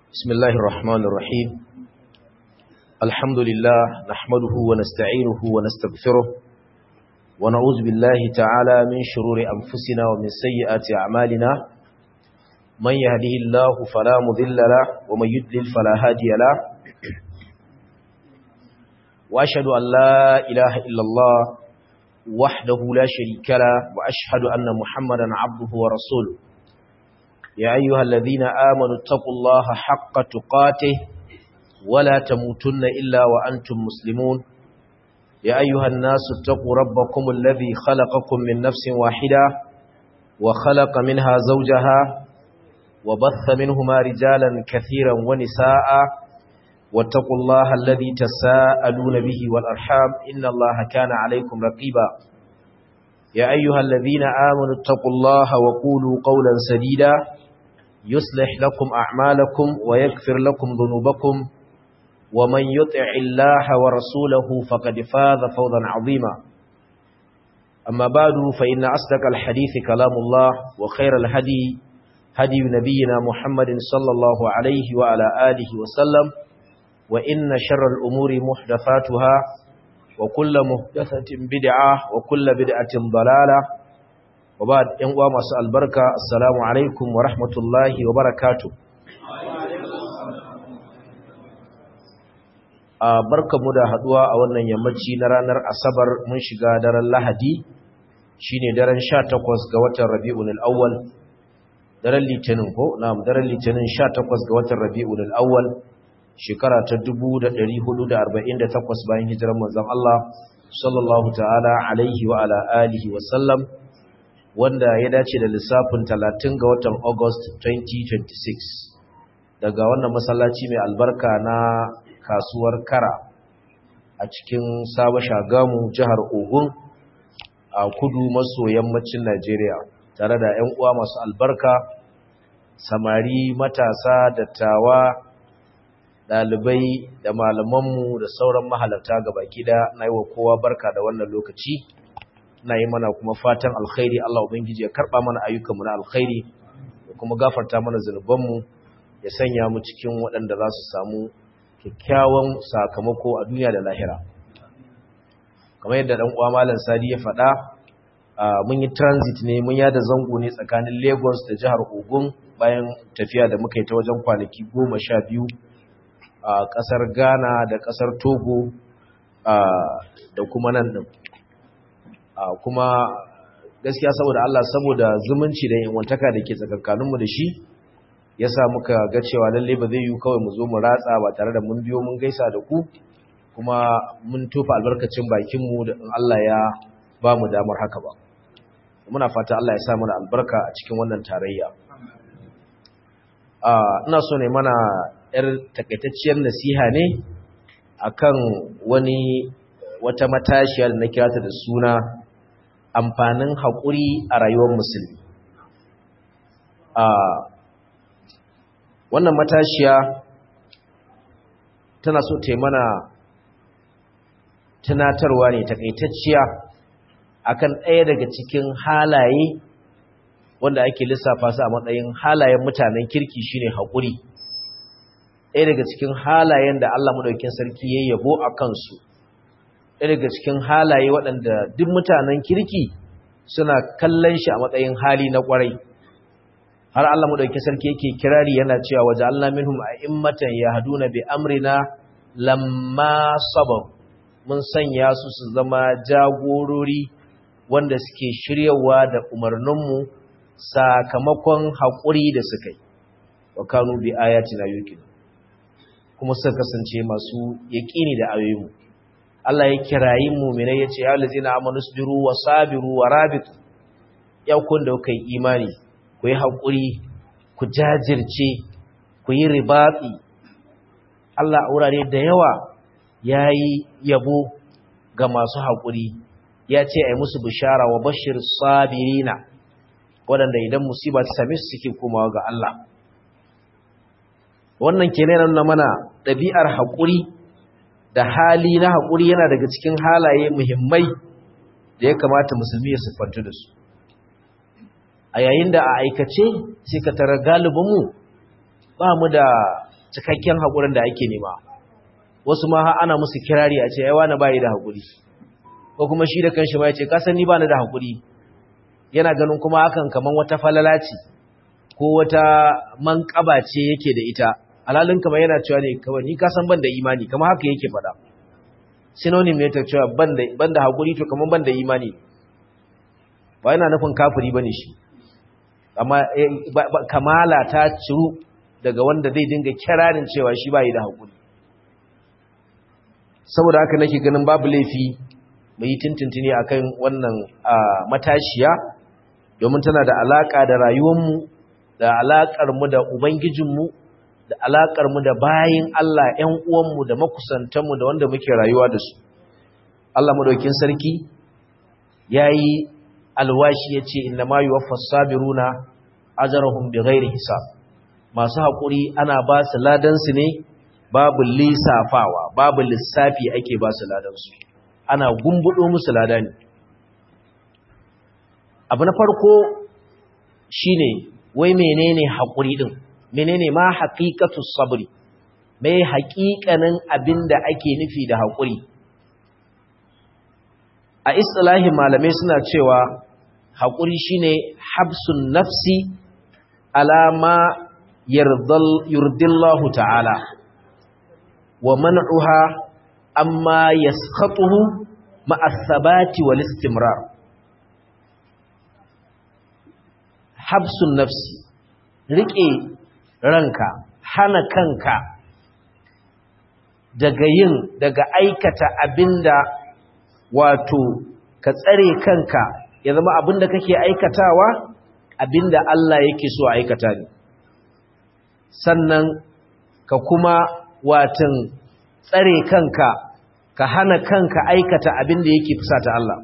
بسم الله الرحمن الرحيم الحمد لله نحمده ونستعينه ونستغفره ونعوذ بالله تعالى من شرور أنفسنا ومن سيئات أعمالنا من يهده الله فلا مضل له ومن يضلل فلا هادي له وأشهد أن لا إله إلا الله وحده لا شريك له وأشهد أن محمدا عبده ورسوله يا أيها الذين آمنوا اتقوا الله حق تقاته ولا تموتن إلا وأنتم مسلمون يا أيها الناس اتقوا ربكم الذي خلقكم من نفس واحدة وخلق منها زوجها وبث منهما رجالا كثيرا ونساء واتقوا الله الذي تساءلون به والأرحام إن الله كان عليكم رقيبا يا أيها الذين آمنوا اتقوا الله وقولوا قولا سديدا يصلح لكم أعمالكم ويغفر لكم ذنوبكم ومن يطع الله ورسوله فقد فاز فوزا عظيما أما بعد فإن أصدق الحديث كلام الله وخير الهدي هدي نبينا محمد صلى الله عليه وعلى آله وسلم وإن شر الأمور محدثاتها وكل محدثة بدعة وكل بدعة ضلالة وبعد ينقوى مساء البركة السلام عليكم ورحمة الله وبركاته barkamu da haduwa a wannan yammaci na ranar asabar mun shiga daren lahadi shine daren 18 ga watan rabiul awwal daren litinin ko na'am daren litinin 18 ga watan rabiul awwal shekara ta 1448 bayan hijirar manzon Allah sallallahu ta'ala alaihi wa ala alihi wa sallam wanda ya dace da lissafin 30 ga watan August 2026 daga wannan masallaci mai albarka na kasuwar Kara a cikin Sabo Shagamu jihar Ogun a kudu maso yammacin Najeriya tare da ƴan uwa masu albarka samari matasa dattawa dalibai da malamanmu da sauran mahalarta gabaki da nayi wa kowa barka da wannan lokaci na yi mana kuma fatan alkhairi Allah ubangiji ya karba mana ayyukanmu na alkhairi da kuma gafarta mana zunubanmu ya sanya mu cikin waɗanda za su samu kyakkyawan sakamako a duniya da lahira kamar yadda dan uwa malam Sadi ya faɗa mun yi transit ne mun yada zango ne tsakanin Lagos da jihar Ogun bayan tafiya da muka yi ta wajen kwanaki 12 a ƙasar Ghana da ƙasar Togo da kuma nan din kuma gaskiya saboda Allah saboda zumunci da yanwantaka da ke tsakankaninmu da shi yasa muka ga cewa lalle ba zai yi kawai mu zo mu ratsa ba tare da mun biyo mun gaisa da ku kuma mun tofa albarkacin bakinmu da in Allah ya ba mu damar haka ba muna fata Allah ya sa mana albarka a cikin wannan tarayya ina so ne mana yar takaitacciyar nasiha ne akan wata matashiya da na kira ta da suna amfanin haƙuri a rayuwar musulmi. Wannan matashiya tana so ta yi mana tunatarwa ne takaitacciya akan ɗaya daga cikin halaye wanda ake lissafa su a matsayin halayen mutanen kirki shine haƙuri. Ɗaya daga cikin halayen da Allah madaukakin sarki ya yabo a kansu. Ɗaya daga cikin halaye waɗanda duk mutanen kirki suna kallon shi a matsayin hali na ƙwarai har Allah madaukakin sarki yake kirari yana cewa waja'alna minhum a'immatan yahduna bi amrina lamma sabar mun sanya su zama jagorori wanda suke shiryawa da umarninmu sakamakon haƙuri da suka yi wa kanu bi ayatina yuqin kuma suka kasance masu yaƙini da ayoyinmu Allah ya kirayi mu'minai yace ya allazina amanu sabiru wa sabiru wa rabitu ya kun da kai imani ku yi hakuri ku jajirce ku yi ribati Allah a wurare da yawa yayi yabo ga masu hakuri yace ai musu bishara wa bashir sabirina wadanda idan musiba ta same su suke komawa ga Allah wannan kenan nan mana dabi'ar hakuri da hali na haƙuri yana daga cikin halaye muhimmai da ya kamata musulmi ya siffantu da su a yayin da a aikace sai ka tara galibinmu ba mu da cikakken haƙurin da ake nema. Wasu ma har ana musu kirari a ce ai wani bai da haƙuri, ko kuma shi da kanshi ma ya ce ka san ni ba ni da haƙuri, yana ganin kuma hakan kaman wata falala ce ko wata manƙaba ce yake da ita, alhalin kamar yana cewa ne kawai ni ka san ban da imani, kamar haka yake faɗa. Synonym ne ta cewa ban da haƙuri to kamar ban da imani, ba yana nufin kafiri bane shi, amma kamala ta ciru daga wanda zai dinga kirarin cewa shi bai da haƙuri. Saboda haka nake ganin babu laifi mu yi tintintini akan wannan matashiya, domin tana da alaka da rayuwarmu, da alakar mu da ubangijinmu, da alakar mu da bayin Allah, ƴan uwanmu da makusantanmu da wanda muke rayuwa da su. Allah madaukin sarki yayi alwashi yace innama yuwaffas sabiruna ajrahum bighairi hisab. Masu haƙuri ana ba su ladan su ne babu lissafawa, babu lissafi ake ba su ladan su, ana gumbudo musu lada ne. Abu na farko shine wai menene haƙuri din, menene ma haqiqatu sabri, me haƙiƙanin abinda ake nufi da haƙuri. A istilahin malamai suna cewa haƙuri shine habsun nafsi alama yurdillahu ta'ala wa man'uha amma yaskhatuhu ma'a thabati wal istimrar. Habsun nafsi, rike ranka, hana kanka daga aikata abinda, wato ka tsare kanka ya zama abinda kake aikatawa abinda Allah yake so a aikata ne, sannan ka kuma watan tsare kanka, ka hana kanka aikata abinda yake fusata Allah.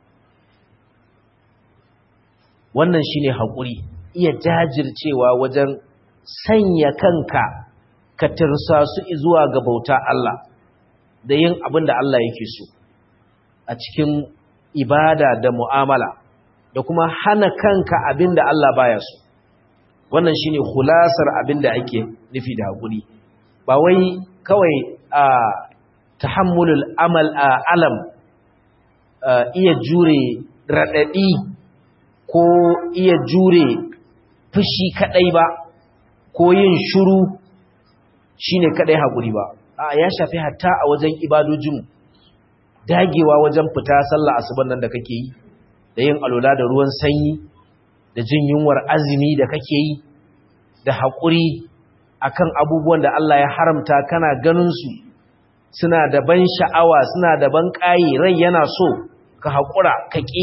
Wannan shine haƙuri, iya jajircewa wajen sanya kanka ka tirsasu zuwa ga bauta Allah da yin abinda Allah yake so a cikin ibada da mu'amala, da kuma hana kanka abinda Allah baya so. Wannan shine khulasar abinda ake nufi da hakuri, ba wai kawai tahammulul alam, iya jure radadi ko iya jure fushi kadai ba, ko yin shiru shine kadai hakuri ba. Ya shafi hatta a wajen ibadojinmu, dagewa wajen fita sallah asuban nan da kake yi, da yin alola da ruwan sanyi, da jin yunwar azumi da kake yi, da haƙuri akan abubuwan da Allah ya haramta kana ganin su suna da ban sha'awa, suna da ban ƙayi, rai yana so ka haƙura ka ƙi,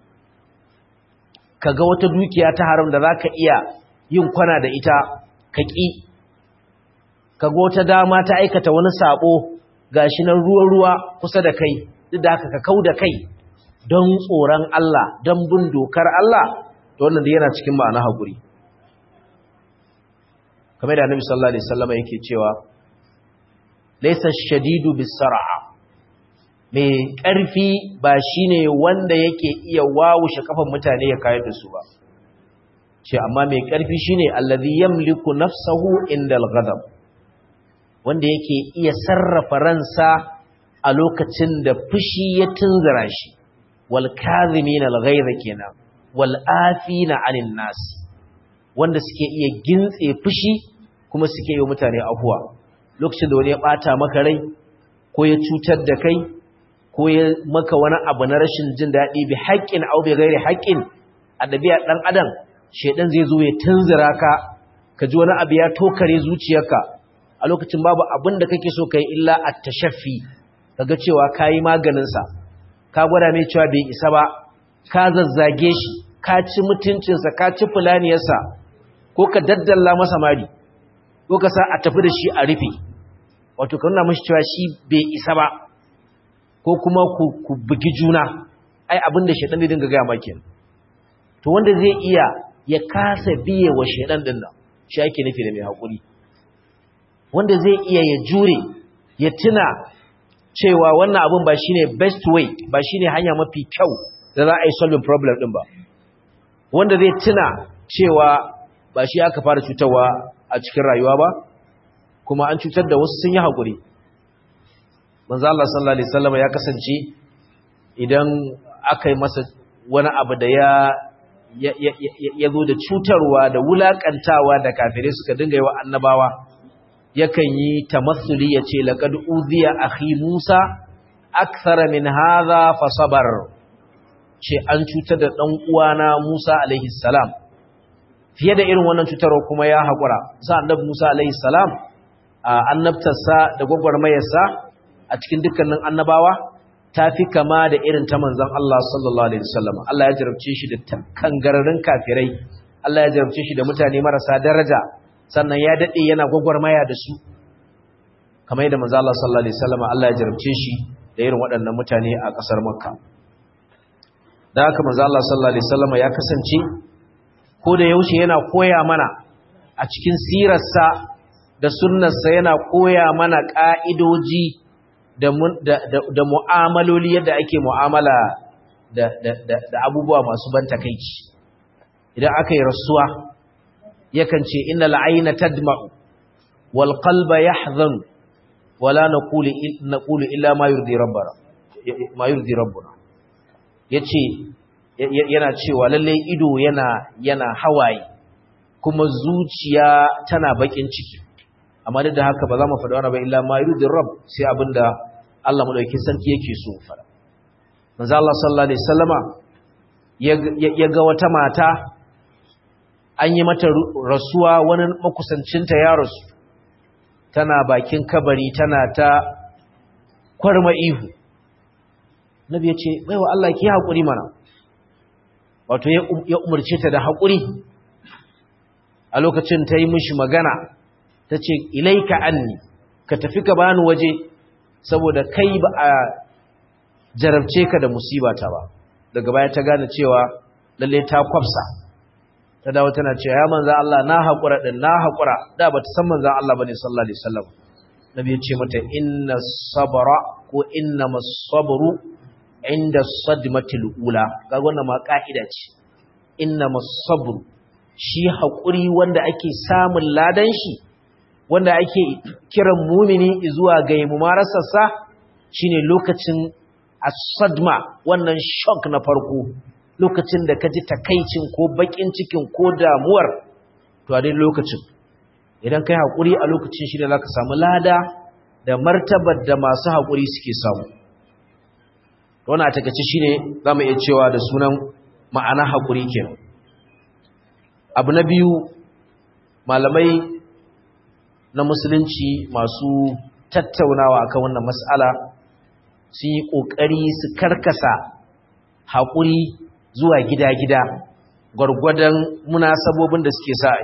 ka ga wata dukiya ta haram da zaka iya yin kwana da ita ka ƙi, ka ga wata dama ta aikata wani sabo gashi nan ruwa-ruwa kusa da kai, duk da haka ka kau da kai don tsoron Allah, don bin dokar Allah, to wannan da yana cikin ma'ana haƙuri. Kamar da Annabi sallallahu alaihi wasallam yake cewa laysa shadidu bis-sar'a, mai ƙarfi ba shine wanda yake iya wawushe kafan mutane ya kayar da su ba, ce amma mai ƙarfi shine allazi yamliku nafsahu indal ghadab, wanda yake iya sarrafa ransa a lokacin da fushi ya tunzura shi, wal kadhimin al ghayza kenan, wal afina 'anil nas, wanda suke iya gintse fushi kuma suke yi mutane afuwa lokacin da wani ya bata maka rai, ko ya cutar da kai, ko ya maka wani abu na rashin jin daɗi bi haƙƙin aw bi ghairi haƙƙin. A ɗabi'a ɗan adam shedan zai zo ya tunzura ka, ka ji wani abu ya tokare zuciyarka, a lokacin babu abin da kake so kai illa at-tashaffi, kaga cewa kai maganin sa, ka gwada mai cewa bai isa ba, ka zazzage shi, ka ci mutuncin sa, ka ci fulaniyarsa, ko ka daddalla masa mari, ko ka sa a tafi da shi a rufe, wato ka nuna mashi cewa shi bai isa ba, ko kuma ku bugi juna. Ai abin da shedan zai dinga ga maka, to wanda zai iya ya kasa biye wa shedan din nan, shi ake nufi da mai hakuri. Wanda zai iya ya jure, ya tuna cewa wannan abin ba shine best way, ba shine hanya mafi kyau da za a yi solving problem din ba. Wanda zai tuna cewa ba shi aka fara cutarwa a cikin rayuwa ba, kuma an cutar da wasu sun yi haƙuri. Manzo Allah sallallahu alaihi wasallam ya kasance idan aka yi masa wani abu da ya zo da cutarwa da wulakantawa da kafirai suka dinga yi wa annabawa, yakan yi tamassuli ya ce laqad uziya akhi Musa akthara min hadha fa sabar, ce an cutar da dan uwana Musa alaihi salam fiye da irin wannan cutarwa kuma ya haƙura. Sa annabi Musa alaihi salam annabtarsa da gwagwarmayarsa a cikin dukkanin annabawa ta fi kama da irin ta manzon Allah sallallahu alaihi wasallam. Allah ya jarabce shi da kangararrun kafirai, Allah ya jarabce shi da mutane marasa daraja, sannan ya dade yana gwagwarmaya da su kamar yadda manzon Allah sallallahu alaihi wasallam Allah ya jarabce shi da irin waɗannan mutane a ƙasar Makka. Da haka manzon Allah sallallahu alaihi wasallam ya kasance ko da yaushe yana koya mana a cikin sirarsa da sunnarsa, yana koya mana ƙa'idoji da mu'amaloli yadda ake mu'amala da abubuwa masu ban takeici. Idan aka yi rasuwa yakan ce innal ayna tadma'u wal qalba yahzan wala naqulu illa ma yurdi rabbuna yace yana cewa lalle ido yana hawaye kuma zuciya tana bakin ciki, amma duk da haka ba za mu faɗa wani ba illa ma yurdi rabb, sai abinda Allah madaukakin sarki yake so fara. Manzo Allah sallallahu alaihi wasallama ya ga wata mata an yi mata rasuwa, wani makusancinta ya rasu, tana bakin kabari tana ta kwarma ihu. Nabi ya ce baiwa Allah ki haƙuri mana, wato ya umarce ta da haƙuri. A lokacin ta yi mishi magana ta ce ilaika anni, ka tafi ka bani waje saboda kai ba a jarabce ka da musibata ba. Daga baya ta gane cewa lalle ta kwafsa, ta dawo tana cewa ya manzo Allah na haƙura din, na haƙura. Da bata san manzo Allah bane sallallahu alaihi wasallam. Nabi ya ce mata inna sabra ko inna masabru inda sadmatil ula. Kaga wannan ma ka'ida ce. Inna masabru, shi haƙuri wanda ake samun ladan shi, wanda ake kiran mumini zuwa ga mumarasarsa, shine lokacin as-sadma, wannan shock na farko, lokacin da kaji takaicin ko bakin cikin ko damuwar, to a dai lokacin idan kai hakuri a lokacin shi ne zaka samu lada da martabar da masu hakuri suke samu. To wannan a takeice shine zamu iya cewa da sunan ma'ana hakuri kenan. Abu na biyu, malamai na musulunci masu tattaunawa akan wannan mas'ala sun yi ƙoƙari su karkasa haƙuri zuwa gida-gida gwargwadon munasabobin da suke sa.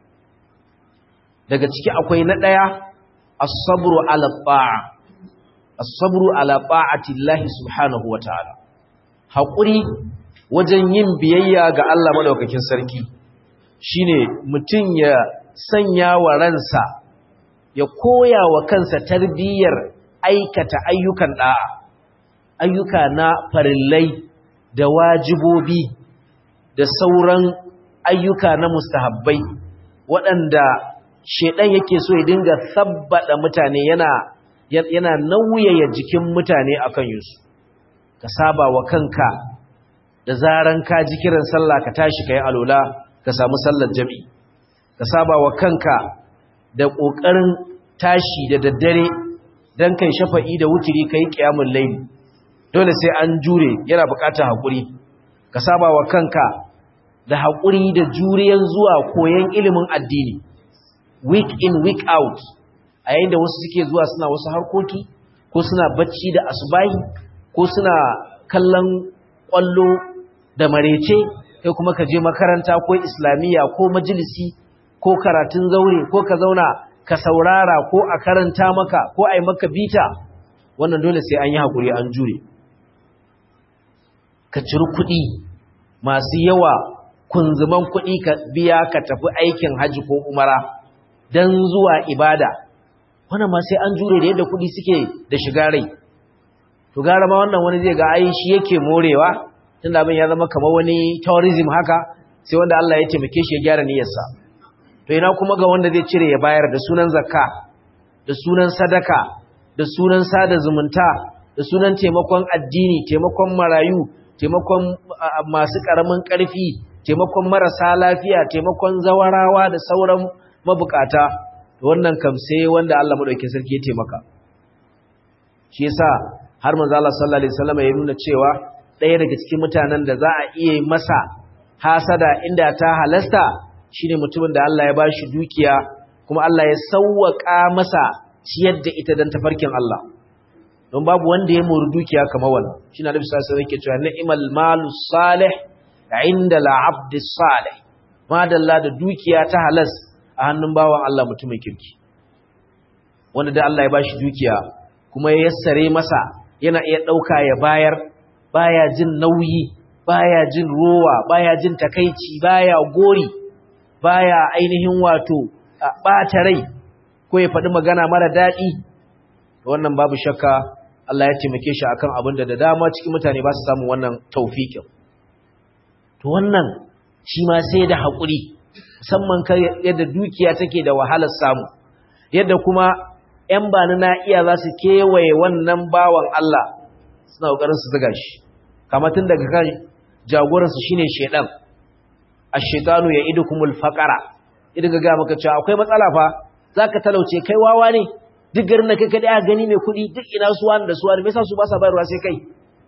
Daga ciki akwai na ɗaya as-sabru ala ta'a, as-sabru ala ta'atillahi subhanahu wata'ala, haƙuri wajen yin biyayya ga Allah madaukakin sarki, shine mutum ya sanya wa ransa, ya koya wa kansa tarbiyyar aikata ayyukan da'a, ayyuka na farillai da wajibobi da sauran ayyuka na mustahabbai waɗanda shedan yake so ya dinga sabbada mutane, yana nauyaya jikin mutane akan yusu. Ka saba wa kanka da zaran ka ji kiran sallah ka tashi kai alola ka samu sallar jami'i. Ka saba wa kanka da ƙoƙarin tashi da daddare don kai shafa'i da wutiri kai qiyamul layl. Dole sai an jure, yana buƙatar haƙuri. Ka saba wa kanka da haƙuri da juriyan zuwa koyon ilimin addini, week in week out, a yayin da wasu suke zuwa suna wasu harkoki, ko suna bacci da asubahi, ko suna kallon ƙwallo da marece, kai kuma ka je makaranta ko islamiyya ko majalisi ko karatun zaure, ko ka zauna ka saurara ko a karanta maka ko a yi maka bita. Wannan dole sai an yi haƙuri, an jure. Ka ciri kuɗi masu yawa, kunzuman kuɗi ka biya ka tafi aikin haji ko umara don zuwa ibada. Wannan ma sai an jure da yadda kuɗi suke da shiga rai. To gara ma wannan wani zai ga ai shi yake morewa, tunda abin ya zama kamar wani tourism haka, sai wanda Allah ya taimake shi ya gyara niyyarsa. To ina kuma ga wanda zai cire ya bayar da sunan zakka, da sunan sadaka da sunan sada zumunta da sunan taimakon addini, taimakon marayu, taimakon masu ƙaramin ƙarfi, taimakon marasa lafiya, taimakon zawarawa da sauran mabukata. Wannan kam sai wanda Allah madaukakin sarki ya taimaka. Shi yasa har manzo Allah sallallahu alaihi wasallam ya nuna cewa ɗaya daga cikin mutanen da za a iya masa hasada inda ta halasta shine mutumin da Allah ya bashi dukiya kuma Allah ya sauwaka masa ciyar da ita dan tafarkin Allah. Don babu wanda ya mori dukiya kamar wannan. Shine Annabi sallallahu alaihi wasallam yake cewa ni'mal malus salih inda al-'abd salih. Madalla da dukiya ta halas a hannun bawan Allah mutumin kirki. Wanda da Allah ya bashi dukiya kuma ya yassare masa yana iya dauka ya bayar, baya jin nauyi, baya jin rowa, baya jin takeici, baya gori, baya ainihin wato bata rai ko ya faɗi magana mara daɗi. Wannan babu shakka Allah ya taimake shi akan abin da dama cikin mutane ba su samu wannan tawfiqin. To wannan shi ma sai da haƙuri, musamman kai yadda dukiya take da wahalar samu, yadda kuma ƴan bani na iya za su kewaye wannan bawan Allah suna ƙoƙarin su zuga shi. Kamar tun daga kan jagoransu shine shedan. Ash-shaytanu ya'idukumul faqara. Idan ga maka cewa akwai matsala fa, zaka talauce, kai wawa ne. Duk garin da kai kadai a gani mai kuɗi, duk ina suwa da suwa, me yasa su ba sa bayarwa sai kai?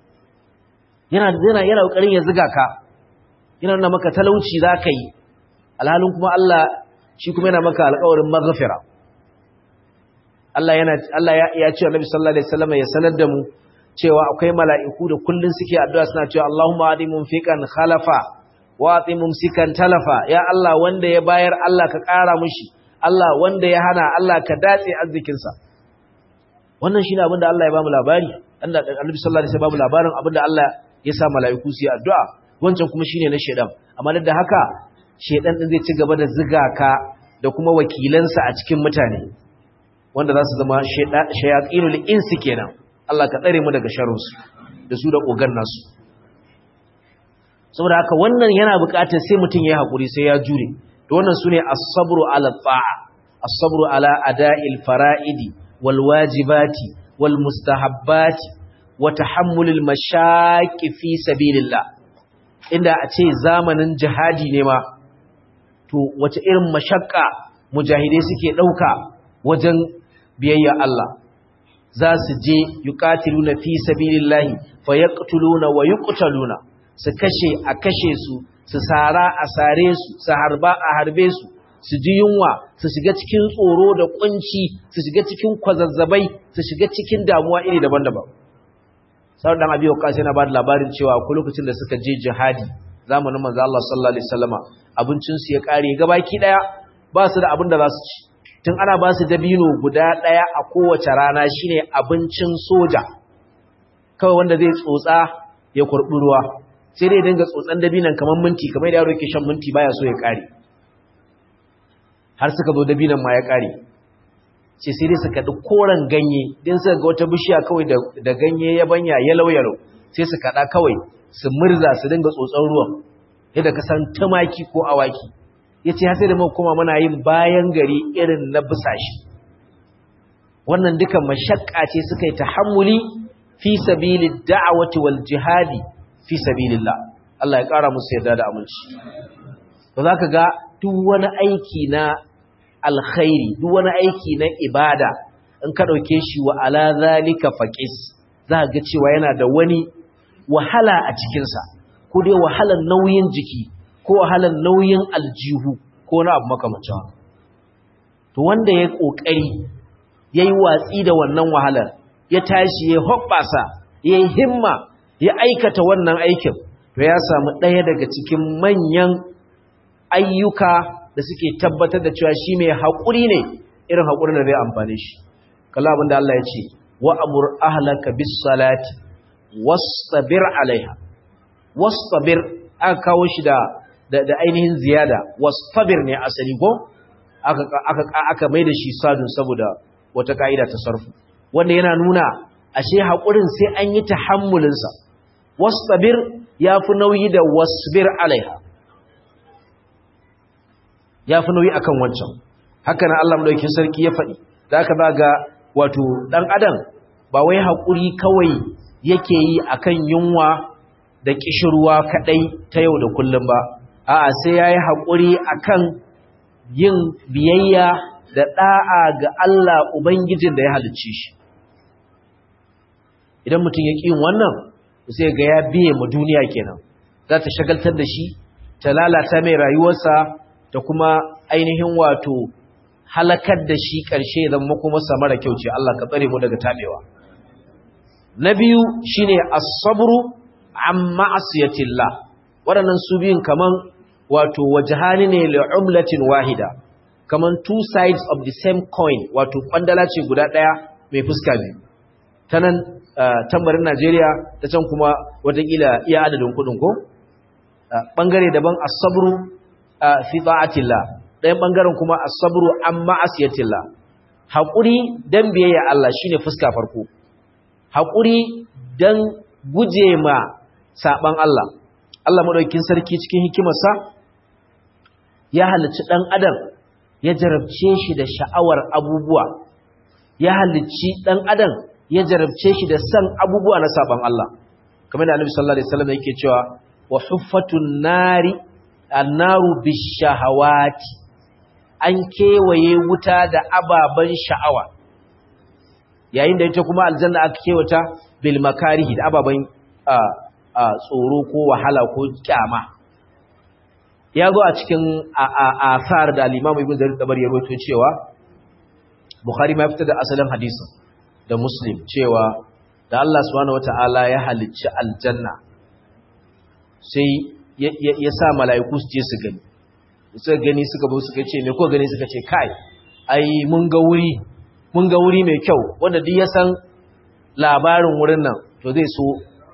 Yana ƙoƙarin ya zuga ka. Yana nuna maka talauci zaka yi. Alhalin kuma Allah shi kuma yana maka alƙawarin maghfira. Allah ya ce Annabi sallallahu alaihi wasallam ya sanar da mu cewa akwai mala'iku da kullun suke addu'a suna cewa Allahumma adi munfiqan khalafa wa ati mumsikan talafa. Ya Allah wanda ya bayar Allah ka ƙara mushi, Allah wanda ya hana Allah ka datse arzikinsa. Wannan shine abin da Allah ya ba mu labari. Annabi sallallahu alaihi wasallam ya ba mu labarin abin da Allah ya sa mala'iku su yi addu'a. Wancan kuma shine na shedan. Amma duk da haka shedan din zai ci gaba da ziga ka da kuma wakilansa a cikin mutane wanda za su zama shayatinul insi kenan. Allah ka tsare mu daga sharrinsu da su da kogan nasu. Saboda haka wannan yana buƙatar sai mutum ya haƙuri, sai ya jure. To wannan sune as-sabru ala ta'a, as-sabru ala ada'il fara'idi wal wajibati wal mustahabbati wa tahammulil mashaqi fi sabilillah. Inda a ce zamanin jihadi ne ma, to wace irin mashakka mujahidai suke ɗauka wajen biyayya Allah. Za su je yuqatiluna fi sabilillahi fayaqtuluna wa yuqtaluna, su kashe a kashe su, su sara a sare su, su harba a harbe su, su ji yunwa, su shiga cikin tsoro da kunci, su shiga cikin kwazazzabai, su shiga cikin damuwa iri daban-daban. Sa'ad dan Abi Waqqas yana ba da labarin cewa akwai lokacin da suka je jihadi zamanin manzo Allah sallallahu alaihi wasallama, abincin su ya kare gabaki daya, ba su da abin da za su ci. Tun ana ba su dabino guda daya a kowace rana shine abincin soja. Kawai wanda zai tsotsa ya kurbi ruwa. Sai dai dinga tsotsan dabinan kamar minti, kamar yaro yake shan minti baya so ya kare. Har suka zo dabinan ma ya kare. Sai dai suka ɗi koren ganye, din suka ga wata bishiya kawai da ganye ya banya yalau-yalau, sai su kaɗa kawai su murza su dinga tsotson ruwan, yadda ka san tumaki ko awaki. Ya ce sai da mu kuma muna yin bayan gari irin na busashi. Wannan dukan mashakka ce suka yi tahammuli fi sabilid da'awati wal jihadi fi sabilillah. Allah ya ƙara musu yarda da aminci. To zaka ga duk wani aiki na alkhairi, duk wani aiki na ibada, in ka dauke shi wa ala zalika faqis, za ga cewa yana da wani wahala a cikin sa, ko dai wahalan nauyin jiki, ko wahalan nauyin aljihu, ko na abu makamancin. To wanda ya kokari yayi watsi da wannan wahalar, ya tashi ya hobbasa, yayi himma, ya aikata wannan aikin, to ya samu ɗaya daga cikin manyan ayyuka da suke tabbatar da cewa shi mai haƙuri ne, irin haƙurin da zai amfane shi. Kalla abinda Allah ya ce, wa amur ahlaka bis salati wastabir alaiha. Wastabir aka kawo shi da ainihin ziyada, wastabir ne asali ko aka mai da shi sadun saboda wata ka'ida ta sarfu, wanda yana nuna ashe haƙurin sai an yi tahammulinsa. Wastabir ya fi nauyi da wasbir alaiha, ya fi nauyi akan wancan. Haka nan Allah madaukakin sarki ya faɗi da aka ga wato dan adam ba wai hakuri kawai yake yi akan yunwa da kishirwa kadai ta yau da kullum ba a'a sai yayi hakuri akan yin biyayya da da'a ga Allah ubangijin da ya halicce shi idan mutum ya yin wannan sai ga ya biye mu duniya kenan za ta shagaltar da shi ta lalata mai rayuwarsa ta kuma ainihin wato halakar da shi ƙarshe zan makomarsa mara kyau ce Allah ka tsare mu daga tabewa na biyu shine as-sabru an ma'asiyatillah waɗannan su biyun kaman wato wajhani ne li'umlatin wahida kaman two sides of the same coin wato kwandala ce guda ɗaya mai fuska biyu ta nan tambarin Najeriya ta can kuma watakila iya adadin kuɗin ko ɓangare daban as-sabru fi ta'atillah ɗayan ɓangaren kuma as-sabru an ma'asiyatillah haƙuri dan biyayya Allah shine fuska farko haƙuri dan guje ma saban Allah Allah madaukakin sarki cikin hikimarsa ya halicci ɗan adam ya jarabce shi da sha'awar abubuwa ya halicci ɗan adam ya jarabce shi da san abubuwa na saban Allah kamar da Annabi sallallahu alaihi wasallam yake cewa wa huffatun nari annaru bishahawati an kewaye wuta da ababan sha'awa yayin da ita kuma aljanna aka kewata bil makarihi da ababan tsoro ko wahala ko kyama ya zo a cikin asar da al-Imam Ibn Jarir Tabari ya rawaito cewa Bukhari ma fitar da asalin hadisin da Muslim cewa da Allah subhanahu wataala ya halicci aljanna sai ya sa mala'iku su je su gani suka gani suka zo suka ce me ko gani suka ce kai ai mun ga wuri mai kyau wanda duk ya san labarin wurin nan to zai so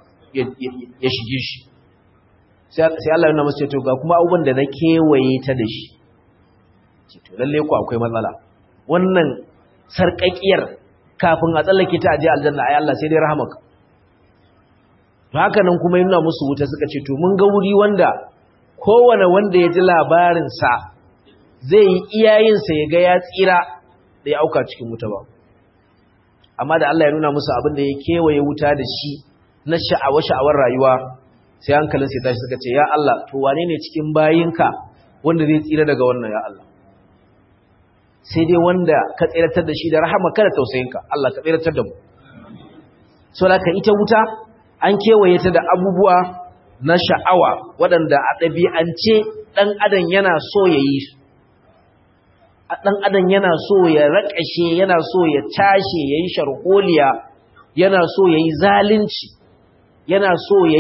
ya shige shi sai Allah ya nuna masa to ga kuma abubuwan da na kewaye ta da shi to lalle ku akwai matsala wannan sarƙaƙiyar kafin a tsallake ta aje aljanna ai Allah sai dai rahamaka to haka nan kuma yana musu wuta suka ce to mun ga wuri wanda kowane wanda ya ji labarin sa zai yi iyayin sa ya ga ya tsira da ya auka cikin wuta ba amma da Allah ya nuna musu abin da ya kewaye wuta da shi na sha'awar rayuwa sai hankalin sai tashi suka ce ya Allah to wane ne cikin bayinka wanda zai tsira daga wannan ya Allah sai dai wanda ka tsiratar da shi da rahama kada tausayinka Allah ka tsiratar da mu so laka ita wuta an kewaye ta da abubuwa na sha'awa waɗanda a ɗabi'ance ɗan adam yana so ya yi su ɗan adam yana so ya raƙashe yana so ya tashe ya yi sharholiya yana so ya yi zalunci yana so ya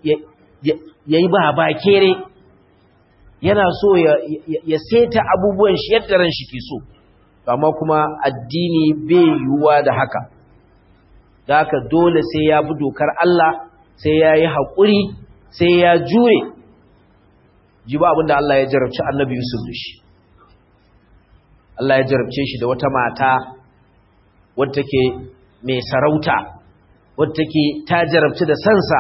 yi babakere yana so ya seta abubuwan shi yadda ran shi ke so amma kuma addini bai yiwuwa da haka da haka dole sai ya bi dokar Allah sai ya yi haƙuri sai ya jure ji ba abinda Allah ya jarabci annabi Yusuf da shi Allah ya jarabce shi da wata mata wadda take mai sarauta wadda take ta jarabci da sansa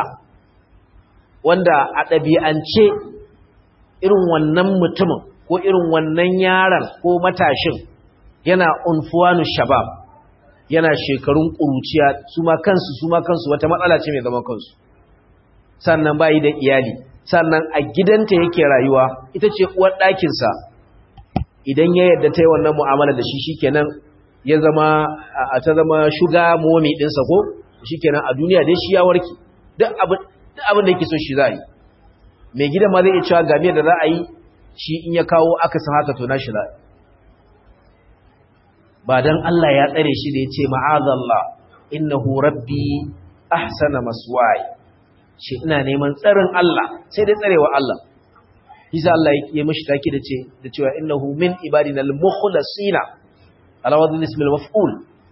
wanda a ɗabi'ance irin wannan mutumin ko irin wannan yaron ko matashin yana unfuwanu shabab yana shekarun ƙuruciya su ma kansu wata matsala ce mai zama kansu sannan bayi da iyali sannan a gidanta yake rayuwa ita ce uwar ɗakinsa idan ya yadda ta yi wannan mu'amala da shi shikenan ya zama ta zama shuga momi ɗinsa ko shikenan a duniya dai shi ya warke duk abin da yake so shi za a yi mai gidan ma zai iya cewa game da za a yi shi in ya kawo aka san haka to na shi za a yi ba don Allah ya tsare shi da ya ce ma'azallah innahu rabbi ahsana maswai shi ina neman tsarin Allah sai dai tsarewa Allah isa Allah ya mishi take da cewa innahu min ibadina al-mukhlasina ala wadhi ismil maf'ul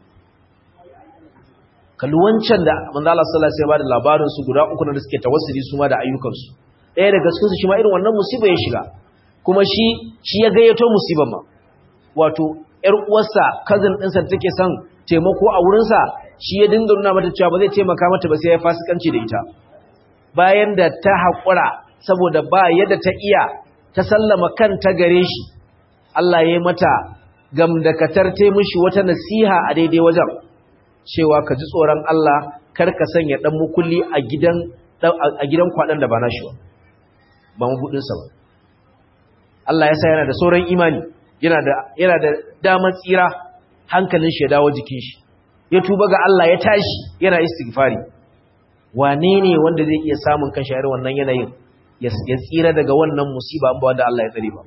kallu wancan da manzo Allah sallallahu alaihi wasallam ya bada labarin su guda uku da suke tawassuli su ma da ayyukan su ɗaya daga cikin su shi ma irin wannan musiba ya shiga kuma shi ya gayyato musibar ma wato ƴar uwarsa cousin ɗinsa da take son taimako a wurinsa shi ya dinga nuna mata cewa ba zai taimaka mata ba sai ya fasikanci da ita bayan da ta haƙura saboda ba yadda ta iya ta sallama kanta gare shi Allah ya yi mata gamdakatar ta mishi wata nasiha a daidai wajen cewa ka ji tsoron Allah kar ka sanya dan mukulli a gidan kwaɗan da ba na shi ba mabudinsa ba. Allah ya sa yana da sauran imani, yana da damar tsira, hankalin shi ya dawo jikin shi, ya tuba ga Allah ya tashi yana istighfari. Wane ne wanda zai iya samun kan shayar wannan yanayin ya tsira daga wannan musiba an ba wanda Allah ya tsare ba?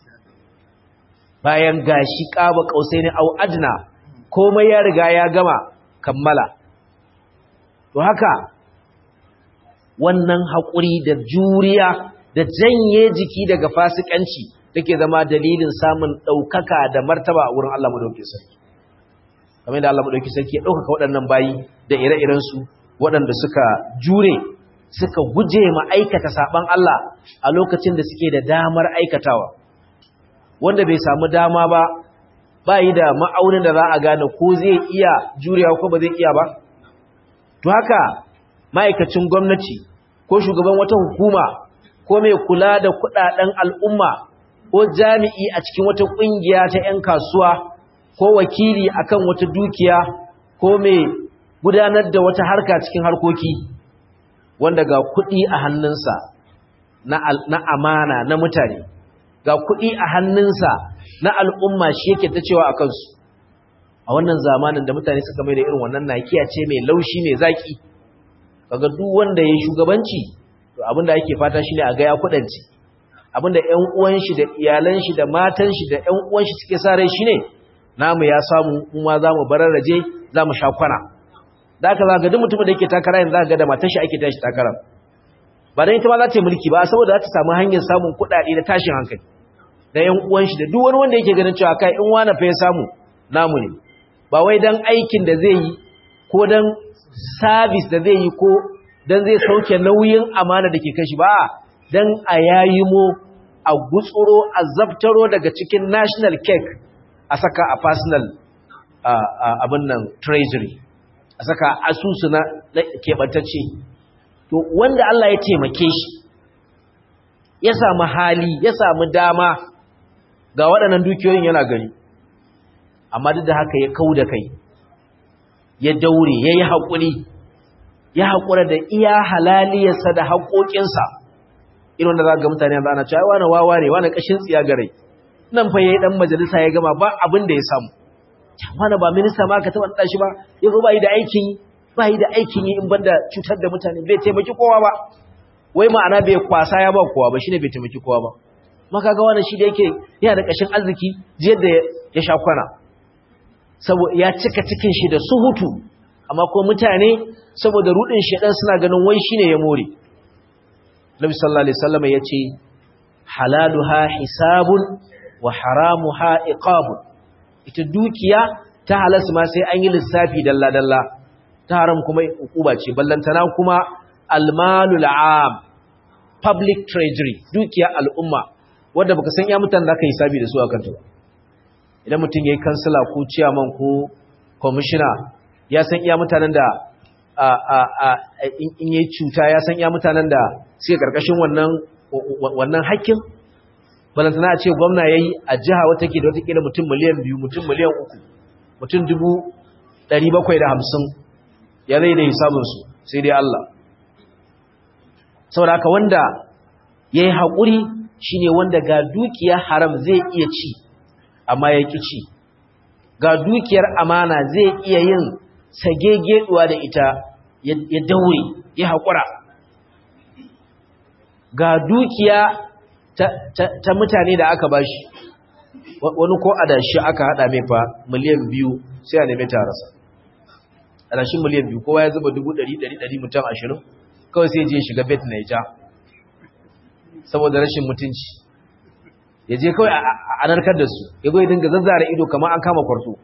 Bayan gashi qaba qausaini au adna, komai ya riga ya gama kammala. To haka wannan haƙuri da juriya da janye jiki daga fasikanci take zama dalilin samun ɗaukaka da martaba a wurin Allah madaukakin sarki. Kamar da Allah madaukakin sarki ya ɗaukaka waɗannan bayi da ire-irensu waɗanda suka jure, suka guje ma aikata saɓan Allah a lokacin da suke da damar aikatawa. Wanda bai samu dama ba, ba yi da ma'aunin da za a gane ko zai iya jurewa ko ba zai iya ba. To haka ma'aikacin gwamnati ko shugaban wata hukuma ko mai kula da kudaden al'umma ko jami'i a cikin wata kungiya ta 'yan kasuwa ko wakili akan wata dukiya ko mai gudanar da wata harka cikin harkoki wanda ga kuɗi a hannunsa na amana na mutane, ga kuɗi a hannunsa na al'umma shi yake ta cewa a kansu. A wannan zamanin da mutane suka mai da irin wannan nakiya ce mai laushi mai zaki, kaga duk wanda ya shugabanci to abinda ake fata shine a ga ya kudanci, abinda ƴan uwan shi da iyalan shi da matan shi da ƴan uwan shi suke sa rai shine namu ya samu kuma zamu bararraje zamu sha kwana. Da haka zaka ga duk mutumin da yake takara yanzu zaka ga da matar shi ake tashi takara, ba dan ita ma za ta yi mulki ba, saboda za ta samu hanyar samun kuɗaɗe da tashin hankali da ƴan uwan shi da duk wani wanda yake ganin cewa kai in wani fa ya samu namu ne, ba wai dan aikin da zai yi ko dan service da zai yi ko dan zai sauke nauyin amana da ke kashi ba, dan a yayimo a gutsuro a zabtaro daga cikin national cake a saka a personal abin nan treasury, a saka asusu na keɓantacce. To wanda Allah ya taimake shi ya samu hali ya samu dama ga waɗannan dukiyoyin yana gani, amma duk da haka ya kau da kai, ya daure, ya yi haƙuri, ya haƙura da iya halaliyarsa da haƙoƙinsa. Irin da za ga mutane yanzu ana cewa wani wawa ne, wani ƙashin tsiya garai, nan fa ya yi ɗan majalisa ya gama ba abin da ya samu. Wani ba minista ma ka taɓa naɗa shi ba, ya zo ba yi da aikin yi, ba yi da aikin yi in ban da cutar da mutane, bai taimaki kowa ba. Wai ma'ana bai kwasa ya ba kowa ba, shi ne bai taimaki kowa ba. Maka ga wani shi da yake yana da ƙashin arziki jiyar da ya sha kwana. Saboda ya cika cikin shi da suhutu, amma ko mutane saboda rudin shedan suna ganin wai shine ya more. Nabi sallallahu alaihi wasallam yace halaluha hisabun wa haramuha iqabun. Ita dukiya ta halas ma sai an yi lissafi dalla dalla, ta haram kuma hukuma ce, ballantana kuma almalul am, public treasury, dukiya al'umma wanda baka san ya mutan da aka hisabi da su akan ta ba. Idan mutum ya yi kansila ko ciyaman ko kwamishina ya san iya mutanen da in yi cuta ya san iya mutanen da suke karkashin wannan hakkin. Balantana a ce gwamna ya yi a jiha wata ke da watakila mutum miliyan 2, mutum miliyan 3, mutum 750 ya zai da hisabinsu sai dai Allah. Saboda haka wanda ya yi haƙuri shi ne wanda ga dukiya haram zai iya ci amma ya ƙi ci, ga dukiyar amana zai iya yin sagegeduwa da ita ya daure ya haƙura, ga dukiya ta mutane da aka bashi, wani ko adashi aka haɗa mai fa miliyan 2 sai a neme ta rasa, adashin miliyan 2 kowa ya zuba 100,000 mutum 20 kawai sai je shiga bet naija saboda rashin mutunci, ya je kawai a narkar da su, ya zo ya dinga zazzara ido kamar an kama kwarto,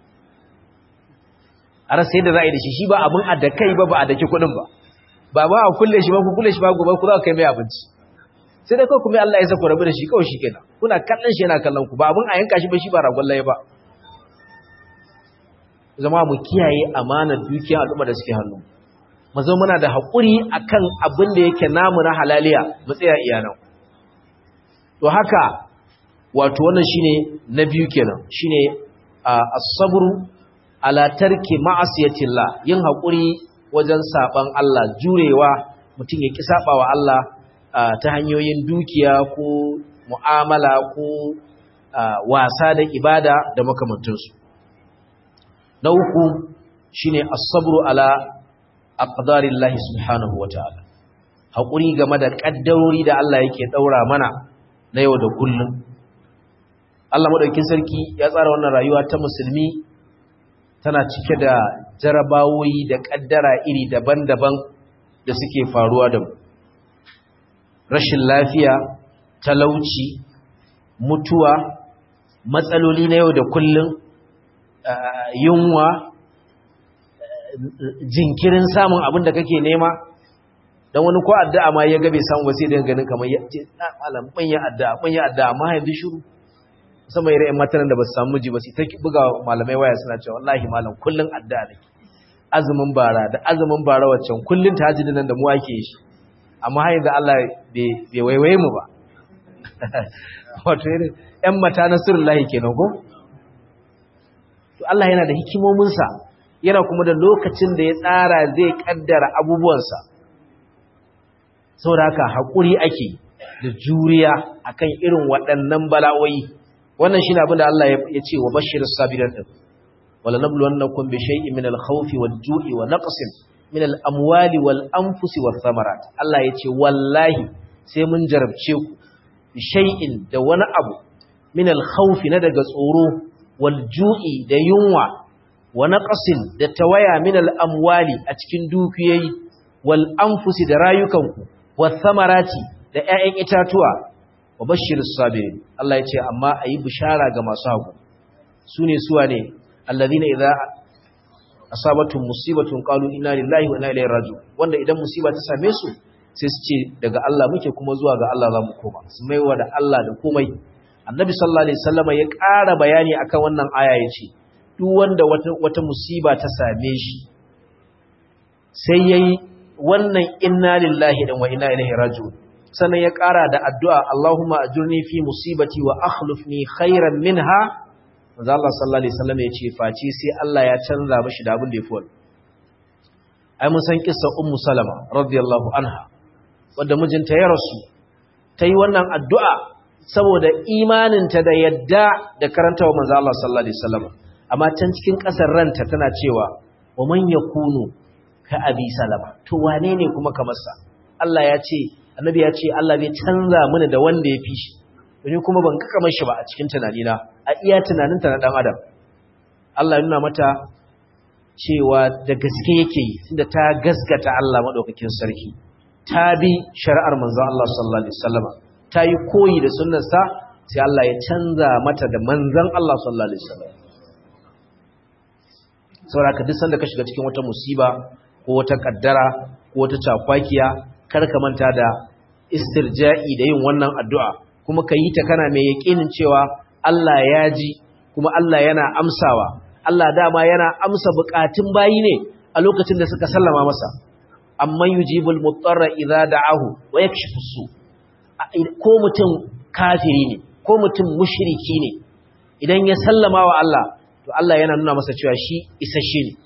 a rasa yadda za a yi da shi ba abin a da kai ba a daki kudin ba a kulle shi ba ku kulle shi ba gobe ku za ku kai mai abinci, sai dai kawai kuma Allah ya sako rabu da shi kawai shi kenan, kuna kallon shi yana kallon ku, ba abin a yanka shi ba shi ba ragon laye ba. Zama mu kiyaye amanar dukiyar al'umma da suke hannu, mu zama muna da haƙuri akan abin da yake namu na halaliya, mu tsaya iyanan. To haka wato wannan shine na biyu kenan shine as-sabru ala tarki ma'asiyatillah, yin hakuri wajen saban Allah, jurewa mutum ya ki sabawa Allah ta hanyoyin dukiya ko mu'amala ko wasa da ibada da makamantansu. Na uku shine as-sabru ala aqdarillahi subhanahu wataala, hakuri game da kaddarori da Allah yake daura mana na yau da kullum. Allah madaukakin sarki ya tsara wannan rayuwa ta musulmi tana cike da jarabawoyi da kaddara iri daban-daban da suke faruwa da mu. Rashin lafiya, talauci, mutuwa, matsaloli na yau da kullum, yunwa, jinkirin samun abin da kake nema. Dan wani ko addu'a ma ya ga bai samu ba sai da ganin kamar ya ce malam ban ya addu'a amma yanzu shiru. Musamman irin matan da ba su samu miji ba sai ta buga malamai waya suna cewa wallahi malam kullun addu'a nake. Azumin bara waccan kullun tahajjud nan da mu ake yi. Amma har yanzu Allah bai waiwaye mu ba. Wato irin ƴan mata na sirrullahi kenan ko? To Allah yana da hikimominsa, yana kuma da lokacin da ya tsara zai kaddara abubuwansa. Saboda haka haƙuri ake da juriya akan irin waɗannan bala'o'i. Wannan shine abin da Allah ya ce wa bashirus sabirin din. Wala nabluwannakum bi shay'in min al-khawfi wal-ju'i wa naqsin min al-amwali wal-anfusi wath-thamarat. Allah ya ce wallahi sai mun jarabce ku bi shay'in da wani abu min al-khawfi na daga tsoro wal-ju'i da yunwa wa naqsin da tawaya min al-amwali a cikin dukiyoyi wal-anfusi da rayukanku wath-thamarati da ƴaƴan itatuwa wa bashirus sabirin. Allah ya ce amma ayi bishara ga masu hakuri. Sune suwa ne alladhina idza asabatuhum musibatun qalu inna lillahi wa inna ilaihi raji'un, wanda idan musiba ta same su sai su ce daga Allah muke kuma zuwa ga Allah zamu koma, su maiwa da Allah da komai. Annabi sallallahu alaihi wasallam ya ƙara bayani akan wannan aya yace duk wanda wata musiba ta same shi sai yayi wannan inna lillahi wa inna ilaihi raji'un, sannan ya ƙara da addu'a Allahumma ajurni fi musibati wa akhlifni khairan minha. Manzo Allah sallallahu alaihi wasallam ya ce face sai Allah ya canza mishi da abin da yafi wannan. Ai mun san kissa Ummu Salama radiyallahu anha wanda mijinta ya rasu, tayi wannan addu'a saboda imaninta da yadda da karantawa manzo Allah sallallahu alaihi wasallam. Amma can cikin kasar ranta tana cewa wa man yakunu ka abi Salama, to wane ne kuma kamar sa? Allah ya ce, annabi ya ce Allah zai canza mini da wanda ya fi shi. Domin kuma ban kaka mashi ba a cikin tunanina, a iya tunaninta na dan adam. Allah ya nuna mata cewa da gaske yake yi, tunda ta gaskata Allah madaukakin sarki. Ta bi shari'ar manzon Allah sallallahu alaihi wasallam. Ta yi koyi da sunnarsa, sai Allah ya canza mata da manzon Allah sallallahu alaihi wasallam. Saboda haka duk sanda ka shiga cikin wata musiba ko wata kaddara ko wata cakwakiya, kar ka manta da istirja'i da yin wannan addu'a, kuma ka yi ta kana mai yaƙinin cewa Allah ya ji kuma Allah yana amsawa. Allah dama yana amsa buƙatun bayi ne a lokacin da suka sallama masa. Amman yujibul mutarra idza da'ahu wa yakshifu su. Ko mutum kafiri ne ko mutum mushriki ne, idan ya sallama wa Allah to Allah yana nuna masa cewa shi isasshe ne.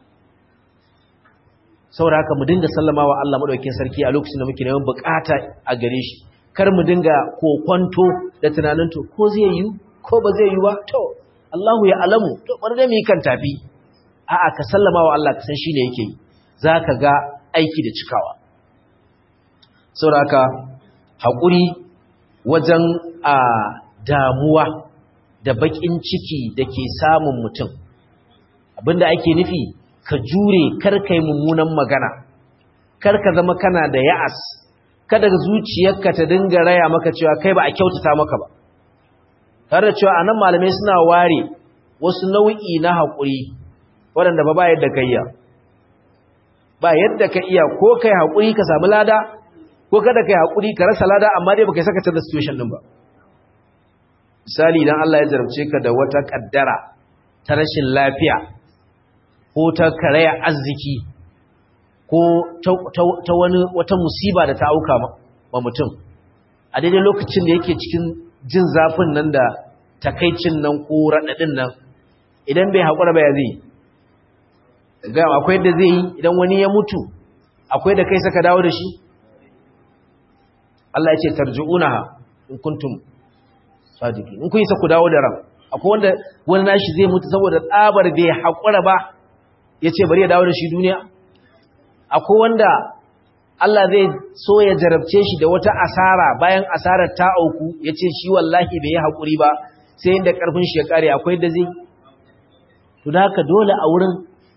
Saboda haka mu dinga sallama wa Allah madaukakin sarki a lokacin da muke neman bukata a gare shi. Kar mu dinga kokwanto da tunanin to ko zai yi ko ba zai yi ba, to Allahu ya alamu, to bar da mu kan tafi. A'a, ka sallama wa Allah, ka san shine yake yi, zaka ga aiki da cikawa. Saboda haka hakuri wajen damuwa da bakin ciki da ke samun mutum, abinda ake nufi ka jure, kar kai mummunan magana, kar ka zama kana da ya'as, kada zuciyarka ta dinga raya maka cewa kai ba a kyautata maka ba. Tare da cewa anan malamai suna ware wasu nau'i na haƙuri waɗanda ba yadda ka iya. Ba yadda ka iya, ko kai haƙuri ka samu lada, ko kada kai haƙuri ka rasa lada, amma dai baka saka ta da situation din ba. Misali, idan Allah ya jarabce ka da wata kaddara ta rashin lafiya ko ta karaya arziki ko ta wata musiba da ta auka ma mutum a daidai lokacin da yake cikin jin zafin nan da takaicin nan ko raɗaɗin nan idan bai haƙura ba ya zai ga akwai da zai yi idan wani ya mutu akwai da kai saka dawo da shi Allah ya ce tarji'unaha in kuntum sadiqin in kun yi sa ku dawo da ran akwai wanda wani nashi zai mutu saboda tsabar bai haƙura ba yace bari ya dawo da shi duniya akwai wanda Allah zai so ya jarabce shi da wata asara bayan asarar ta auku yace shi wallahi bai yi haƙuri ba sai inda karfin shi ya kare akwai da zai to da haka dole a wurin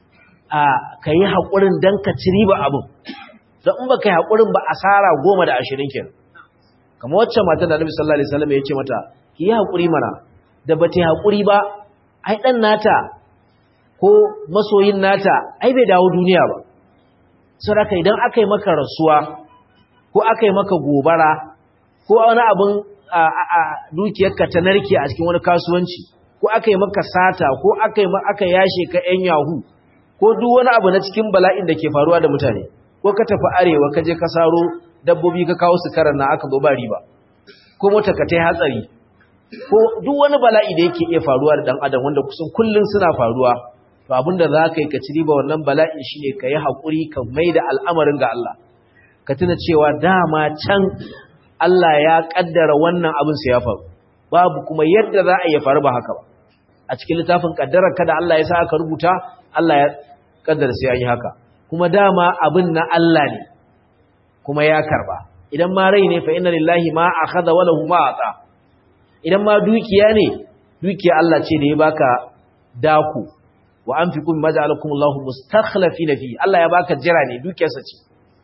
ka yi haƙurin dan ka ci riba abin don in baka yi haƙurin ba asara 10 da 20 kenan kamar wacce matan da Annabi sallallahu alaihi wasallam ya ce mata ki yi haƙuri mana da bata yi haƙuri ba ai dan nata ko masoyin nata ai bai dawo duniya ba saboda idan aka yi maka rasuwa ko aka yi maka gobara ko wani abin dukiyarka ta narke a cikin wani kasuwanci ko aka yi maka sata ko aka yashe ka yan yahu ko duk wani abu na cikin bala'in da ke faruwa da mutane ko ka tafi arewa ka je ka saro dabbobi ka kawo su karan na aka zo ba riba ko mota ka tai hatsari ko duk wani bala'i da yake iya faruwa da dan adam wanda kusan kullun suna faruwa to abinda za ka yi ka ci riba wannan bala'i shine ka yi haƙuri ka maida al'amarin ga Allah ka tuna cewa dama can Allah ya kaddara wannan abin sai ya faru babu kuma yadda za a yi faru ba haka ba a cikin littafin kaddarar kada Allah ya sa aka rubuta Allah ya kaddara sai an yi haka kuma dama abin na Allah ne kuma ya karba idan ma rai ne fa inna lillahi ma akhadha wa lahu ma ata idan ma dukiya ne dukiya Allah ce da ya baka daku wa anfiqu mimma ja'alakumullahu mustakhlifina fi Allah ya baka jira ne dukiyarsa ce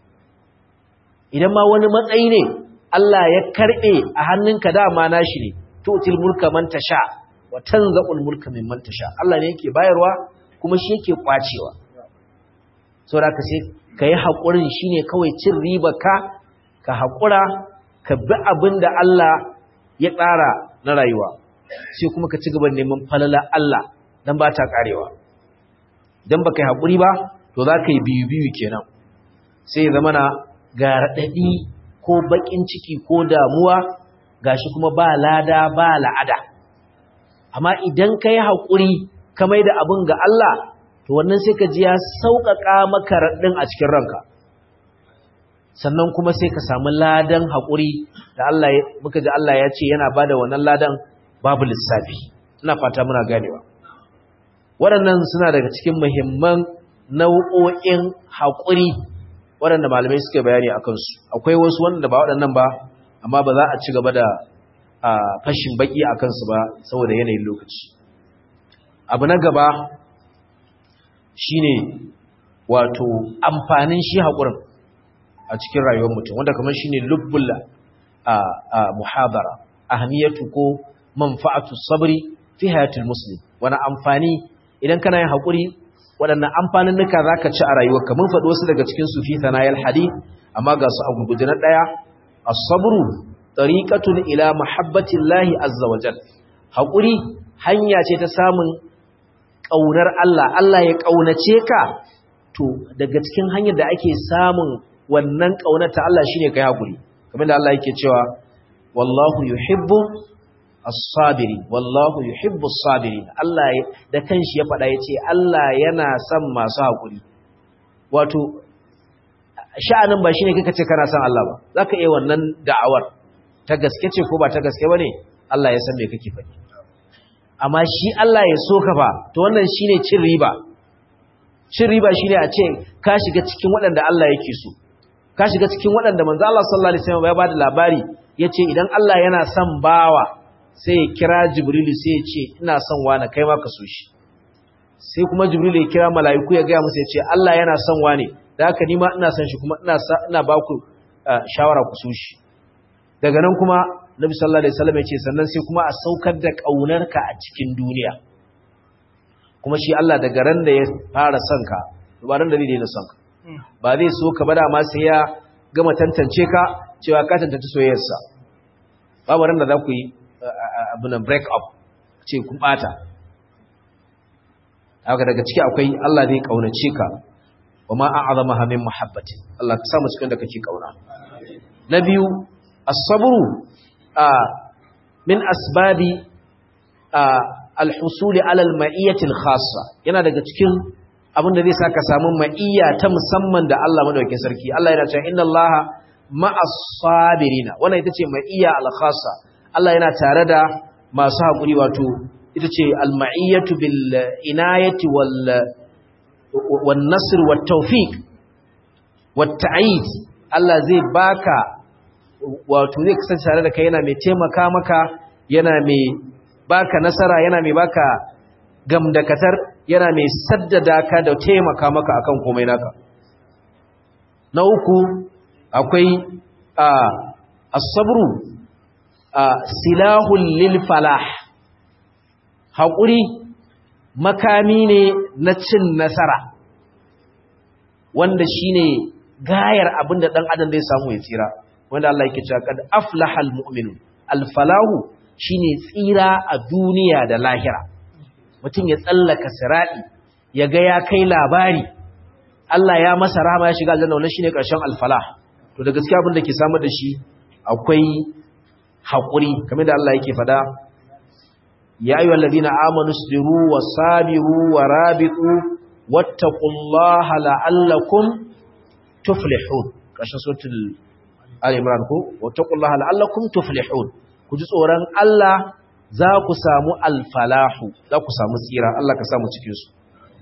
idan ma wani matsayi ne Allah ya karbe a hannunka dama nashi ne tu'til mulka man tasha wa tanza'ul mulka mimman tasha Allah ne yake bayarwa kuma shi yake kwacewa saboda ka sai kai hakurin shine kawai cin riba ka hakura ka bi abinda Allah ya tsara na rayuwa sai kuma ka ci gaba neman falala Allah dan ba ta karewa dan baka yi hakuri ba to za ka yi biyu kenan sai ya zama na ga raɗaɗi ko baƙin ciki ko damuwa gashi kuma ba lada ba la'ada amma idan ka yi haƙuri ka mai da abin ga Allah to wannan sai ka ji ya sauƙaƙa maka raɗin a cikin ranka sannan kuma sai ka samu ladan haƙuri da Allah muka ji Allah ya ce yana ba da wannan ladan babu lissafi ina fata muna ganewa waɗannan suna daga cikin muhimman nau'o'in haƙuri waɗanda malamai suka bayani a kansu akwai wasu wanda ba waɗannan ba amma ba za a ci gaba da fashin baki a kansu ba saboda yanayin lokaci abu na gaba shine wato amfanin shi haƙurin a cikin rayuwar mutum wanda kamar shine lubbul muhadara ahmiyatu ko manfa'atu sabri fi hayatul muslim wani amfani idan kana yin haƙuri waɗannan amfanin nuka za ka ci a rayuwarka mun faɗi wasu daga cikin su fi sanayar hadith amma ga su a gurguje na ɗaya as-sabru tariqatun ila mahabbatillahi azza wajal haƙuri hanya ce ta samun ƙaunar Allah Allah ya ƙaunace ka to daga cikin hanyar da ake samun wannan ƙaunar ta Allah shine kai haƙuri kamar da Allah yake cewa wallahu yuhibbu as-sabiri wallahu yuhibbu as-sabirin Allah da kanshi ya faɗa yace Allah yana son masu hakuri wato sha'anin ba shine kika ce kana son Allah ba zaka iya wannan da'awar ta gaske ce ko ba ta gaske bane Allah ya san me kake faɗi amma shi Allah ya so ka ba to wannan shine cin riba shine a ce ka shiga cikin waɗanda Allah yake so ka shiga cikin waɗanda manzo Allah sallallahu alaihi wasallam ya bada labari yace idan Allah yana son bawa sai ya kira Jibrilu sai ya ce ina son wani kai ma ka so shi sai kuma Jibrilu ya kira mala'iku ya gaya musu ya ce Allah yana son wani da haka ni ma ina son shi kuma ina ba ku shawara ku so shi daga nan kuma Nabi sallallahu alaihi wasallam ya ce sannan sai kuma a saukar da kaunarka a cikin duniya kuma shi Allah daga ran da ya fara son ka ba ran da zai daina son ka ba zai so ka ba da ma sai ya gama tantance ka cewa ka tantance soyayyarsa babu ran da za ku yi abinan break up ce kun bata haka daga ciki akwai Allah zai kaunace ka wa ma a'azama min muhabbati Allah ka samu cikin da kake kauna na biyu as-sabru min asbabi al-husuli ala al-ma'iyyati al-khassa yana daga cikin abin da zai saka samu ma'iyya ta musamman da Allah madaukakin sarki Allah yana cewa inna Allaha ma'as sabirina wannan ita ce ma'iyya al-khassa Allah yana tare da masu hakuri wato ita ce al-ma'iyyatu bil inayati wan nasr wat tawfiq wat ta'id Allah zai baka wato zai kasance tare da kai yana mai taimaka maka yana mai baka nasara yana mai baka gamdakatar yana mai saddada ka da taimaka maka akan komai naka na uku akwai as-sabru silahul lil falah haƙuri makami ne na cin nasara wanda shine gayar abinda dan adam zai samu ya tsira wanda Allah yake cewa kad aflahal mu'minun al-falahu shine tsira a duniya da lahira mutum ya tsallaka sirati ya ga ya kai labari Allah ya masa rahama ya shiga aljanna wannan shine karshen al-falah to da gaskiya abin da ke samar da shi akwai haƙuri kamar da Allah yake fada ya ayyuhal ladina amanu sabiru wasabiru warabitu wattaqullaha la'allakum tuflihun karshen suratul al-imran ko wattaqullaha la'allakum tuflihun ku ji tsoron Allah za ku samu alfalahu za ku samu tsira Allah ka samu cikin su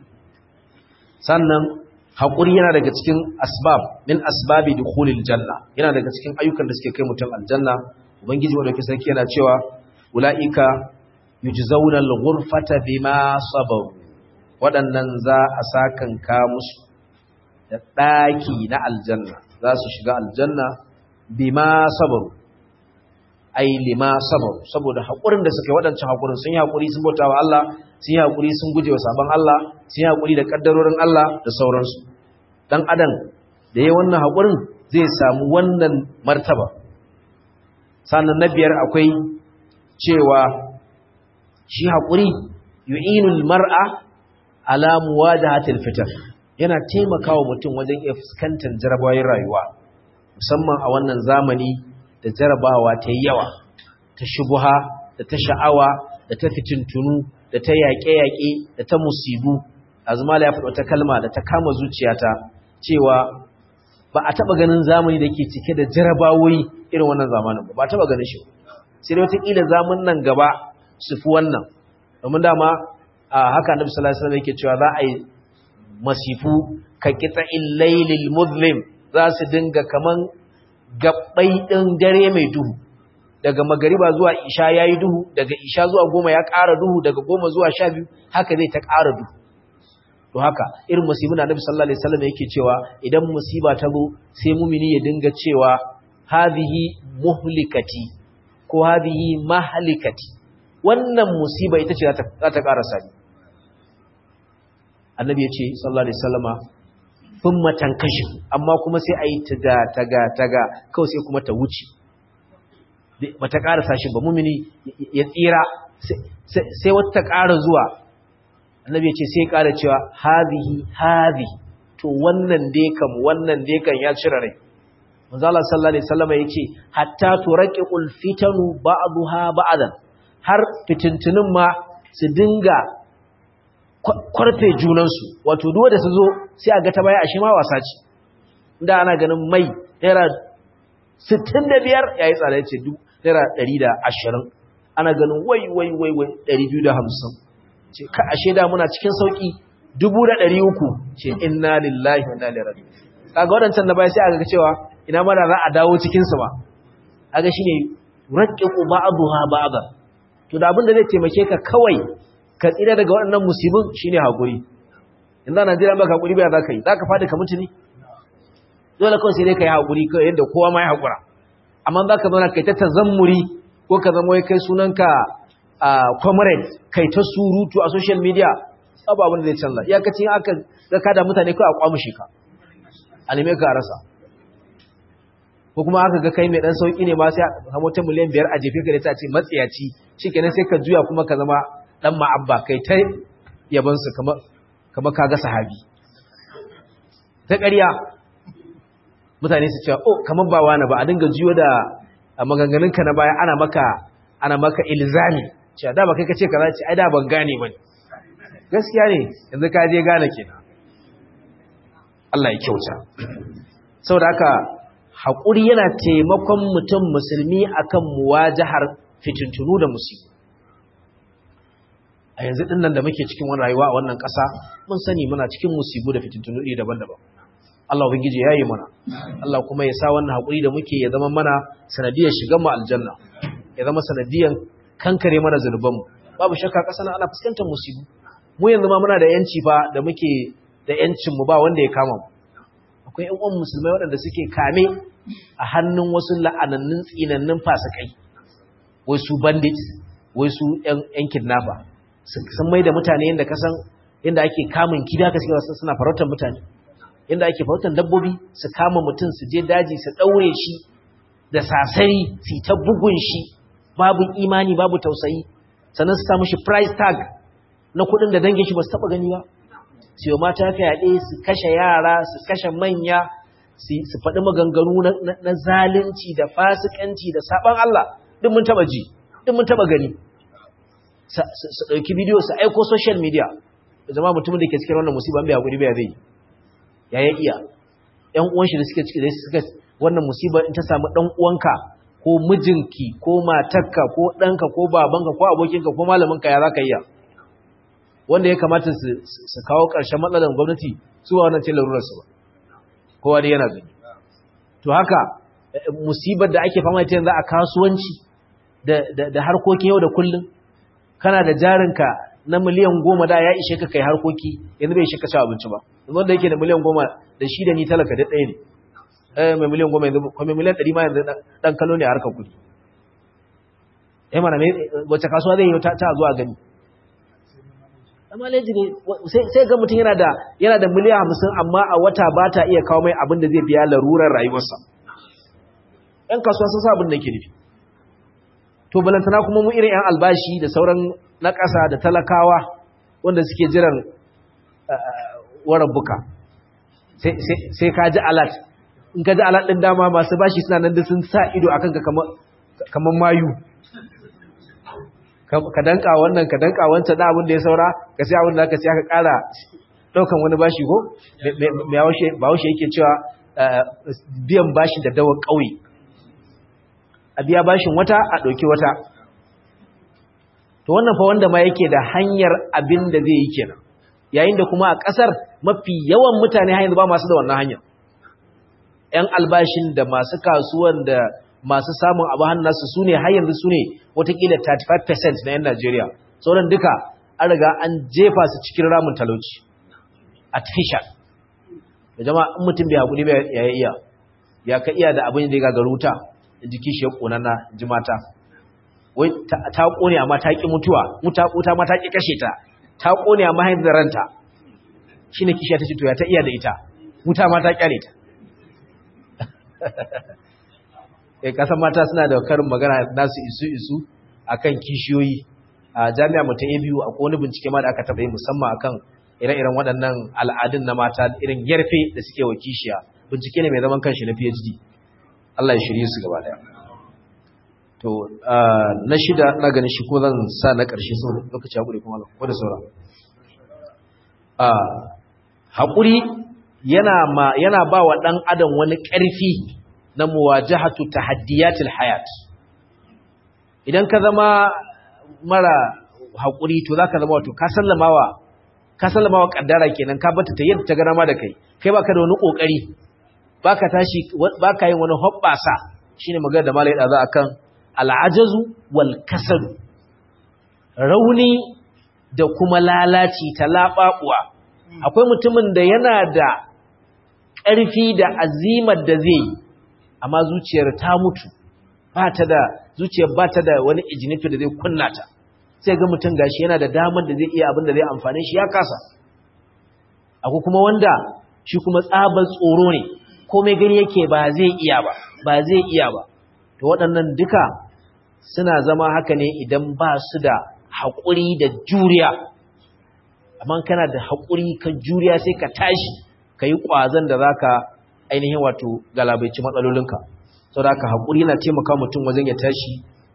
sannan haƙuri yana daga cikin asbab min asbabi dukhulil janna yana daga cikin ayyukan da suke kai mutum aljanna ubangiji wanda ke sarki yana cewa ulaika yujzauna al-ghurfata bima sabaru waɗannan za a sakanka musu da ɗaki na aljanna za su shiga aljanna bima sabaru ai lima sabaru saboda haƙurin da suka yi waɗancan haƙurin sun yi haƙuri sun bauta wa Allah sun yi haƙuri sun guje wa sabon Allah sun yi haƙuri da ƙaddarorin Allah da sauransu dan adam da yayin wannan haƙurin zai samu wannan martaba sannan na biyar akwai cewa shi haƙuri yu'inul mar'a ala muwajahatil fitan yana taimakawa mutum wajen iya fuskantar jarabawoyin rayuwa musamman a wannan zamani da jarabawa ta yawa ta shubuha da ta sha'awa da ta fitintunu da ta yaƙe-yaƙe da ta musibu azmala ya faɗo ta kalma da ta kama zuciyata cewa ba a taɓa ganin zamani da ke cike da jarabawoyi irin wannan zamanin ba a taɓa ganin shi sai dai wataƙila zamun nan gaba su fi wannan domin dama a haka annabi sallallahu alaihi wasallam yake cewa za a yi masifu ka kitsa illailil muzlim za su dinga kaman gabbai din dare mai duhu daga magariba zuwa isha yayi duhu daga isha zuwa 10 ya ƙara duhu daga 10 zuwa 12 haka zai ta ƙara duhu to haka irin musibin annabi sallallahu alaihi wasallam yake cewa idan musiba ta zo sai mumini ya dinga cewa hadhihi muhlikati ko hadhihi mahlikati wannan musiba ita ce za ta ƙarasa ni annabi ya ce sallallahu alaihi wasallama thumma tankashif amma kuma sai ayi taga kawai sai kuma ta wuce bata ƙarasa shi ba mumini ya tsira sai wata ƙara zuwa annabi ya ce sai ƙara cewa hadhihi to wannan dai kan ya cire rai manzo Allah sallallahu alaihi wasallama yace hatta turaqiqul fitanu ba'daha ba'dan har fitintunin ma su dinga kwarfe junansu wato duwa da su zo sai a ga ta baya a shi ma wasa ce inda ana ganin mai naira 65 yayi tsada yace naira 120 ana ganin wai 250 ce ka ashe da muna cikin sauki 300 ce inna lillahi wa inna ilaihi raji'un kaga wadancan da baya sai aka ga cewa ina ma da za a dawo cikin su ba kaga shine raqiqu ba'daha ba'da to da abin da zai taimake ka kawai ka tsira daga waɗannan musibin shine hakuri inda Najeriya ba hakuri ba za ka yi za ka fadi ka mutu ne dole kawai sai dai ka yi hakuri kawai yadda kowa ma ya hakura amma za ka zauna kai ta tazammuri ko ka zama wai kai sunanka comrade kai ta surutu a social media babu abin da zai canza iyakacin aka zaka da mutane kawai a kwamushe ka a neme ka a rasa ko kuma aka ga kai mai dan sauki ne ma sai a samu ta miliyan 5 a jefe ka da ta ce matsiyaci shikenan sai ka juya kuma ka zama dan ma'abba kai ta yaban su kamar kaga sahabi ta ƙarya mutane su cewa oh kamar ba wani ba a dinga juyo da maganganun ka na baya ana maka ana maka ilzami cewa da ba kai kace kaza ce ai da ban gane bane gaskiya ne yanzu ka je gane kenan Allah ya kyauta saboda haka hakuri yana taimakon mutum musulmi akan muwajahar fitintunu da musibu a yanzu din nan da muke cikin wannan rayuwa a wannan ƙasa mun sani muna cikin musibu da fitintunu iri daban-daban Allah ubangiji yayi mana Allah kuma ya sa wannan hakuri da muke ya zama mana sanadiyar shigan mu aljanna ya zama sanadiyar kankare mana zanubanmu babu shakka ƙasa ana fuskantar musibu mu yanzu ma muna da yanci fa da muke da yancin mu ba wanda ya kama mu akwai ƴan uwan musulmai waɗanda suke kame a hannun wasu la'anannun tsinannun fasikai wai su bandits wai su ƴan kidnapper sun mai da mutane yanda kasan yanda ake kamun kida ka suke suna farautar mutane yanda ake farautar dabbobi su kama mutum su je daji su daure shi da sasari su ta bugun shi babu imani babu tausayi sannan su samu shi price tag na kudin da dangin shi ba su taba gani ba su yi mata fyaɗe su kashe yara su kashe manya su faɗi maganganu na zalunci da fasikanci da saban Allah duk mun taba ji duk mun taba gani su ɗauki bidiyo su aiko social media da zama mutumin da ke cikin wannan musiba bai haƙuri bai zai ya iya ‘yan uwan shi da suka wannan musiba in ta samu ɗan uwanka ko mijinki ko matarka ko ɗanka ko babanka ko abokinka ko malaminka ya za ka iya wanda ya kamata su kawo ƙarshen matsalar gwamnati su ba wannan ce larurarsu ba kowa dai yana gani to haka musibar da ake fama ita yanzu a kasuwanci da harkokin yau da kullum kana da jarinka na miliyan 10 da ya ishe ka kai harkoki yanzu bai ishe ka ci abinci ba wanda yake da miliyan 10 da shi da ni talaka da ɗaya ne mai miliyan 10 yanzu ko mai miliyan 100 ma yanzu dan kallo ne a harkar kudi mana wace kasuwa zai yi ta zuwa gani amma leji ne sai ga mutum yana da miliyan 50 amma a wata ba ta iya kawo mai abin da zai biya larurar rayuwarsa yan kasuwa sun sa abin da ke nufi to balantana kuma mu irin 'yan albashi da sauran na ƙasa da talakawa wanda suke jiran warar buka sai ka ji alat in ka ji alat ɗin dama masu bashi suna nan da sun sa ido akan ka kamar mayu ka danka wannan ka danka wancan da abin da ya saura ka sai abin da aka sai aka ƙara ɗaukan wani bashi ko bahaushe yake cewa biyan bashi da dawar ƙauye a biya bashin wata a ɗauki wata to wannan fa wanda ma yake da hanyar abin da zai yi kenan yayin da kuma a ƙasar mafi yawan mutane har yanzu ba masu da wannan hanyar ƴan albashin da masu kasuwan da masu samun abu hannunsu su ne har yanzu su ne watakila 35% na 'yan Najeriya sauran duka an riga an jefa su cikin ramin talauci artificial da jama'a in mutum bai haƙuri bai ya ka iya da abin da ya gagaru wuta jiki shi ya ƙonana ji mata wai ta ƙone amma ta ƙi mutuwa wuta ma ta ƙi kashe ta ƙone amma haifar da ranta shi ne kishiya ta ce to ya ta iya da ita wuta ma ta ƙyale ta kasan mata suna da karin magana nasu isu akan kishiyoyi a jami'a mu ta ABU akwai wani bincike ma da aka taɓa yi musamman akan ire-iren waɗannan al'adun na mata irin yarfe da suke wa kishiya bincike ne mai zaman kanshi na PhD Allah ya shirye su gaba daya to na shida na ganin shi ko zan sa na ƙarshe sau lokaci hakuri kuma ko da saura hakuri yana ba wa ɗan adam wani ƙarfi na muwajahatu tahaddiyatil hayat idan ka zama mara hakuri to zaka zama wato ka sallamawa kaddara kenan ka bata ta yadda ta gana ma da kai baka da wani kokari baka tashi baka yin wani hobbasa shine magana da malai da za akan al'ajazu wal kasal rauni da kuma lalaci talababuwa akwai mutumin da yana da ƙarfi da azimar da zai amma zuciyar ta mutu zuciyar ba ta da wani ijinifi da zai kunna ta sai ga mutum gashi yana da damar da zai iya abin da zai amfane shi ya kasa akwai kuma wanda shi kuma tsabar tsoro ne komai gani yake ba zai iya ba to waɗannan duka suna zama haka ne idan ba su da haƙuri da juriya amma kana da haƙuri ka juriya sai ka tashi ka yi ƙwazon da za ka ainihin wato galabaici matsalolinka sau da haka haƙuri na taimaka mutum wajen ya tashi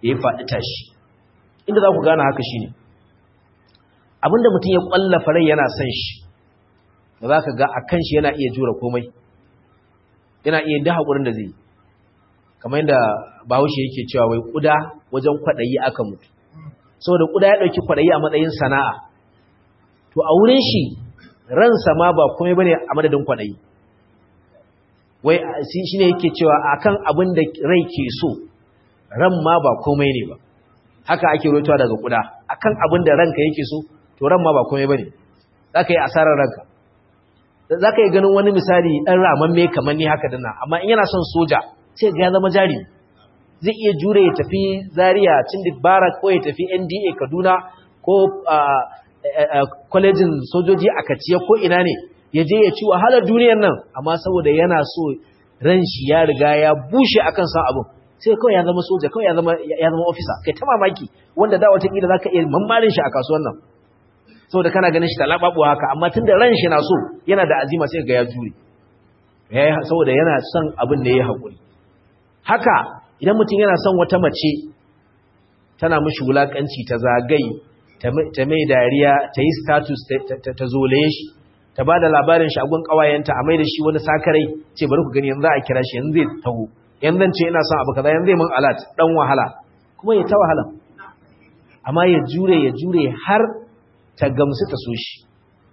ya yi faɗi tashi. Inda za ku gane haka shi ne, abinda mutum ya ƙwallafa rai yana son shi, ba za ka ga a kan shi yana iya jura komai, yana iya da haƙurin da zai yi. Kamar yadda Bahaushe yake cewa wai ƙuda wajen kwaɗayi aka mutu. Saboda ƙuda ya ɗauki kwaɗayi a matsayin sana'a, to a wurin shi ransa ma ba komai bane a madadin kwaɗayi. Wai shi ne yake cewa akan abin da rai ke so, ran ma ba komai ne ba. Haka ake rotuwa daga ƙuda, akan abin da ranka yake so, to ran ma ba komai bane. Za ka yi asarar ranka. Za ka yi ganin wani misali ɗan ramamme kamar ni haka dana, amma in yana son soja sai ga ya zama jari. Zai iya jure ya tafi Zaria, Chindik Barak, ko ya tafi NDA Kaduna, ko kwalejin sojoji a Kaciya ko ina ne, ya je ya ci wahalar duniyar nan, amma saboda yana so ran shi ya riga ya bushe akan san abin, sai kawai ya zama soja, kawai ya zama ofisa. Kai ta mamaki wanda da wata kila zaka iya mammarin shi a kasuwan nan saboda kana ganin shi talababu haka, amma tunda ran shi na so yana da azima sai ga ya jure, saboda yana son abin da ya haƙuri. Haka idan mutum yana son wata mace tana mishi wulakanci, ta zagaye, ta mai dariya, ta yi status, ta zolaye shi, ta ba da labarin shi a gun kawayenta, a mai da shi wani sakarai, ce bari ku gani yanzu a kira shi, yanzu zai taho, yanzu ce ina son abu kaza, yanzu zai mun alat, dan wahala, kuma ya ta wahala, amma ya jure har ta gamsu ta so shi,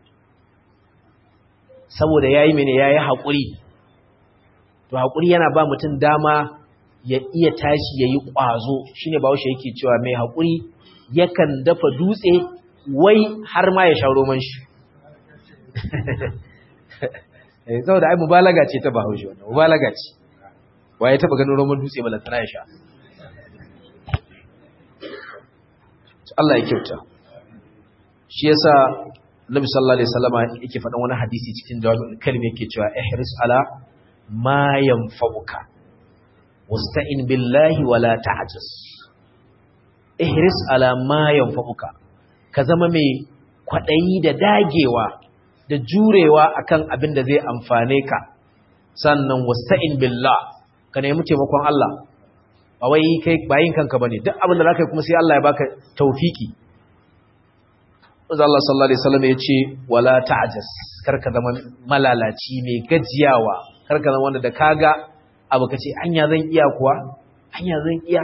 saboda yayi mene, yayi haƙuri. To haƙuri yana ba mutum dama ya iya tashi ya yi ƙwazo. Shi ne Bahaushe yake cewa mai haƙuri yakan dafa dutse wai har ma ya sha roman shi. Saboda ai mubalaga ce ta Bahaushe, wannan mubalaga ce. Waye taba ganin roman dutse ba lantana ya sha. Allah ya kyauta. Shi yasa Nabi sallallahu alaihi wasallam yake faɗan wani hadisi cikin Jawami'ul Kalim yake cewa ihris ala ma yanfa'uka wasta'in billahi wala ta'jaz. Ihris ala ma yanfa'uka, ka zama mai kwadayi da dagewa da jurewa akan abin da zai amfane ka, sannan wasta'in billah, ka nemi taimakon Allah. Ba wai kai bayin kanka bane, duk abin da zaka yi kuma sai Allah ya baka tawfiki. Manzo Allah sallallahu alaihi wasallam yace wala ta'jaz, karka zama malalaci mai gajiyawa, karka zama wanda da kaga abu kace anya zan iya kuwa, anya zan iya.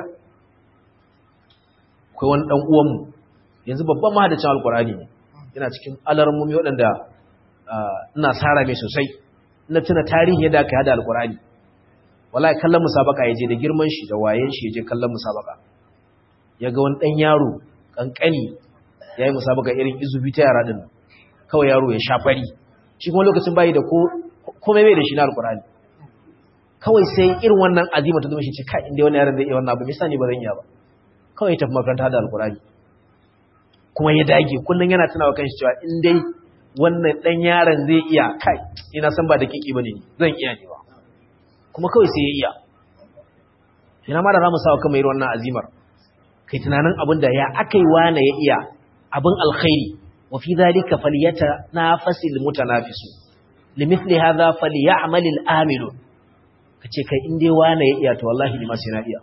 Akwai wani dan uwan mu yanzu babban mahadacin alqur'ani ne, yana cikin alarmumi waɗanda ina sara mai sosai. Ina tuna tarihi yadda aka hada alqur'ani, wallahi kallon musabaka yaje da girman shi da wayen shi yaje kallon musabaka, yaga wani dan yaro kankani yayi musabaka irin izubi ta yara din, kawai yaro ya shafari, shi kuma lokacin bai da komai bai da shi na alqur'ani, kawai sai irin wannan azima ta zama shi ce kai inda wannan yaron zai iya wannan abu me yasa ni ba zan iya ba, kawai ya tafi makaranta da alqur'ani, kuma ya dage kullun yana tunawa kanshi cewa in dai wannan dan yaron zai iya, kai ina san ba da kiki bane zan iya ne ba, kuma kawai sai ya iya. Ina ma da zamu sawa kamar irin wannan azimar, kai tunanin abin da ya akai wane ya iya abin alkhairi, wa fi dhalika falyatanafasil mutanafisu limithli hadha falyamalil amilun. Kace kai in dai wane ya iya to wallahi ni ma sai na iya.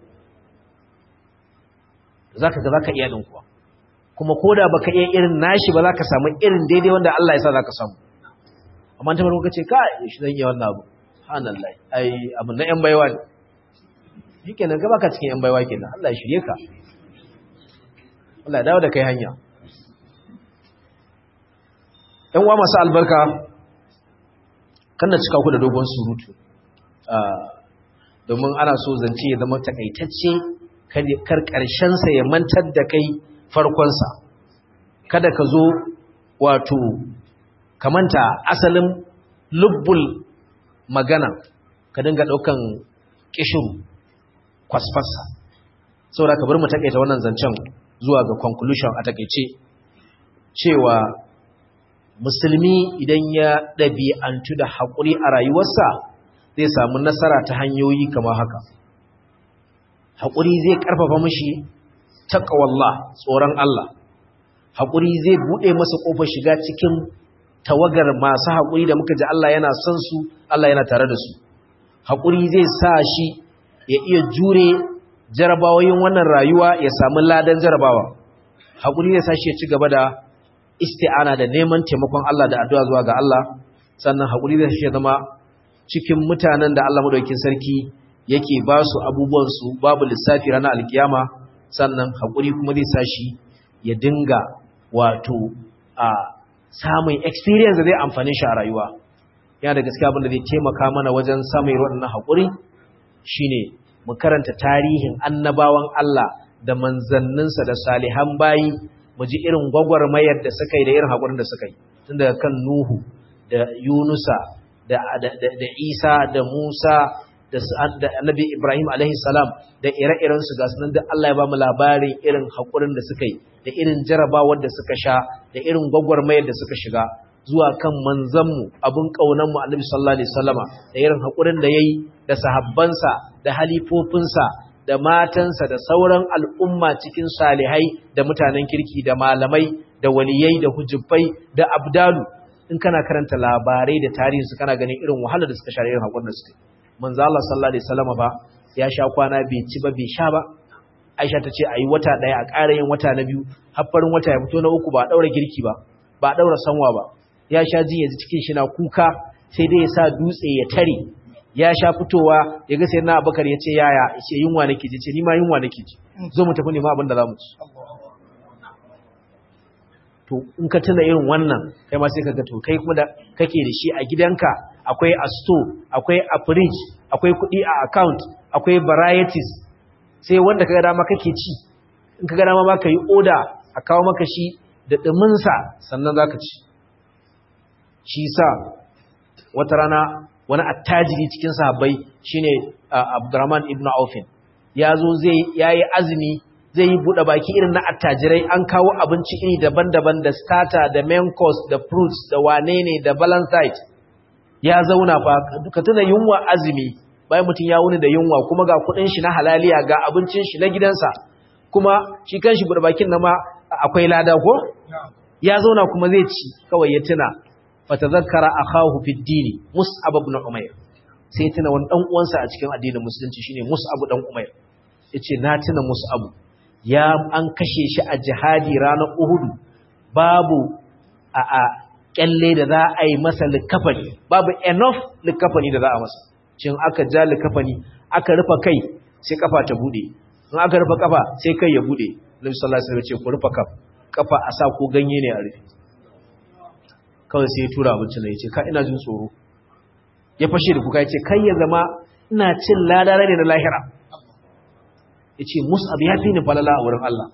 Zaka iya din kuwa, kuma koda baka iya irin nashi ba zaka samu irin daidai wanda Allah ya sa zaka samu. Amma ta farko kace kai shi zan iya wannan abu, subhanallahi, ai abun na yan baiwa ne, shikenan ga baka cikin yan baiwa kenan. Allah ya shirye ka, Allah ya dawo da kai hanya. Yan uwa masu albarka, kana cika ku da dogon surutu, domin ana so zance ya zama takaitacce, kar ƙarshensa ya mantar da kai farkonsa. Kada ka zo wato ka manta asalin lubbul magana, ka dinga ɗaukan ƙishiru kwasfasa. Saboda ka bar mu takaita wannan zancen zuwa ga conclusion a takaice, cewa musulmi idan ya ɗabi'antu da haƙuri a rayuwarsa zai samu nasara ta hanyoyi kamar haka. Haƙuri zai ƙarfafa mashi taqwallah, tsoron Allah. Haƙuri zai buɗe masa ƙofar shiga cikin tawagar masu haƙuri da muka ji Allah yana son su, Allah yana tare da su. Haƙuri zai sa shi ya iya jure jarabawoyin wannan rayuwa ya samu ladan jarabawa. Haƙuri zai sa shi ya ci gaba da isti'ana da neman taimakon Allah da addu'a zuwa ga Allah, sannan haƙuri zai shi ya zama cikin mutanen da Allah madaukakin sarki yake ba su abubuwansu babu lissafi ranar alkiyama, sannan haƙuri kuma zai sa shi ya dinga wato samun experience da zai amfani shi a rayuwa. Yana da gaskiya abin da zai taimaka mana wajen samun waɗannan haƙuri shine mu karanta tarihin annabawan Allah da manzanninsa da salihan bayi, mu ji irin gwagwarmayar da suka yi da irin haƙurin da suka yi, tun daga kan Nuhu da Yunusa da Isa da Musa da Annabi Ibrahim alaihi salam da ire-irensu ga sunan da Allah ya ba mu labarin irin haƙurin da suka yi da irin jarabawar da suka sha da irin gwagwarmayar da suka shiga, zuwa kan manzanmu abin ƙaunanmu Annabi sallallahu alaihi wasallama da irin haƙurin da yayi da sahabbansa da halifofinsa da matansa da sauran al'umma cikin salihai da mutanen kirki da malamai da waliyai da hujjufai da abdalu. In kana karanta labarai da tarihinsu kana ganin irin wahalar da suka sha irin haƙurin da suka yi. Manzo Allah sallallahu alaihi wasallama ba ya sha kwana bai ci ba bai sha ba. Aisha ta ce ayi wata ɗaya a ƙara yin wata na biyu, har farin wata ya fito na uku ba a ɗaura girki ba, ba a ɗaura sanwa ba. Ya sha ji yanzu cikin shi na kuka, sai dai ya sa dutse ya tare. Ya sha fitowa ya ga sayyidina Abubakar ya ce yaya, ya ce yunwa nake ji, ce ni ma yunwa nake ji, zo mu tafi nema abin da za mu ci. To in ka tuna irin wannan kai ma sai ka ga to kai kuma da kake da shi a gidanka, akwai a store, akwai a fridge, akwai kuɗi a account, akwai varieties, sai wanda kaga dama kake ci, in kaga dama ma ka yi order a kawo maka shi da ɗuminsa sannan za ka ci. Shi sa wata rana wani attajiri cikin sahabbai shine Abdurrahman ibn Auf ya zo yayi azumi, zai yi bude baki irin na attajirai, an kawo abinci iri daban-daban da starter da main course da fruits da wane ne da balanced. Ya zauna fa duka tuna yunwa azumi, bayan mutum ya wuni da yunwa kuma ga kudin shi na halaliya ga abincin shi na gidansa, kuma shi kanshi bude bakin na ma akwai lada ko? Ya zauna kuma zai ci, kawai ya tuna fatadhakkara akahu fi dini Mus'ab ibn Umair, sai tuna wani dan uwansa a cikin addinin musulunci shine Mus'ab dan Umair. Yace na tuna Mus'ab ya an kashe shi a jihadi ranar Uhud, babu kyalle da za a yi masa likafani, babu enough likafani da za a masa. Shin aka ja likafani aka rufa kai sai kafa ta bude, in aka rufa kafa sai kai ya bude. Nabi sallallahu alaihi wasallam ya ce ku rufa kafa a sa ko ganye ne a rufe. Kawai sai ya tura abinci na ya ce ka ina jin tsoro, ya fashe da kuka ya ce kai ya zama ina cin ladara ne na lahira. Ya ce Mus'ab ya fi ni falala a wurin Allah.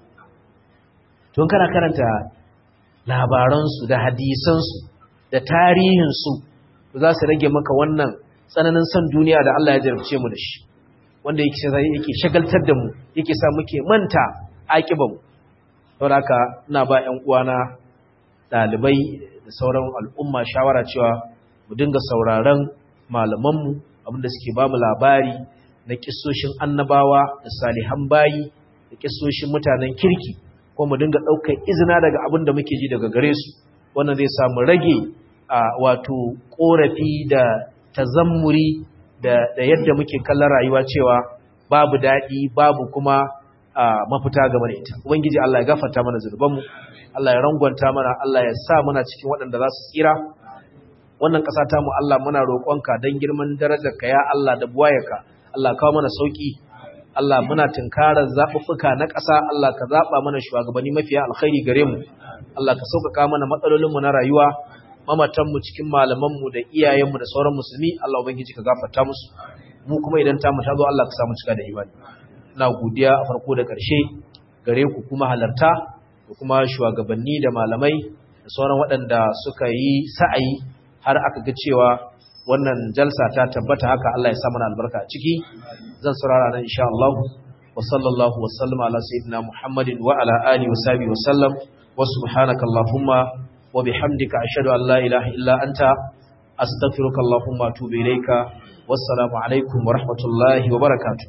Tun kana karanta labaransu da hadisansu da tarihinsu za su rage maka wannan tsananin son duniya da Allah ya jarabce mu da shi, wanda yake shagaltar da mu, yake sa muke manta aƙibanmu. Saboda haka ina ba 'yan uwana ɗalibai da sauran al'umma shawara cewa mu dinga sauraron malamanmu abinda suke ba mu labari na kissoshin annabawa da salihan bayi da kissoshin mutanen kirki, ko mu dinga ɗaukar izina daga abin da muke ji daga gare su. Wannan zai samu rage wato ƙorafi da tazammuri da yadda muke kallon rayuwa cewa babu daɗi babu kuma mafita game da ita. Ubangiji Allah ya gafarta mana zunubanmu, Allah ya rangwanta mana, Allah ya sa muna cikin waɗanda za su tsira. Wannan ƙasa ta mu Allah muna roƙonka don girman darajarka ya Allah da buwayarka, Allah kawo mana sauƙi. Allah muna tunkarar zaɓuɓɓuka na ƙasa, Allah ka zaɓa mana shugabanni mafiya alkhairi gare mu. Allah ka sauƙaƙa mana matsalolinmu na rayuwa, mamatanmu cikin malamanmu da iyayenmu da sauran musulmi, Allah ubangiji ka gafarta musu. Mu kuma idan ta mu ta zo Allah ka samu cika da imani. Ina godiya a farko da ƙarshe gare ku kuma halarta da kuma shugabanni da malamai da sauran waɗanda suka yi sa'ayi har aka ga cewa wannan jalsa ta tabbata haka. Allah ya sa mana albarka a ciki. Zan saurara nan insha Allah. Wa sallallahu wa sallama ala sayyidina Muhammadin wa ala alihi wa sahbihi wa sallam. Wa subhanaka Allahumma wa bihamdika ashhadu an la ilaha illa anta astaghfiruka Allahumma wa atubu ilayka. Wassalamu alaikum wa rahmatullahi wa barakatuh.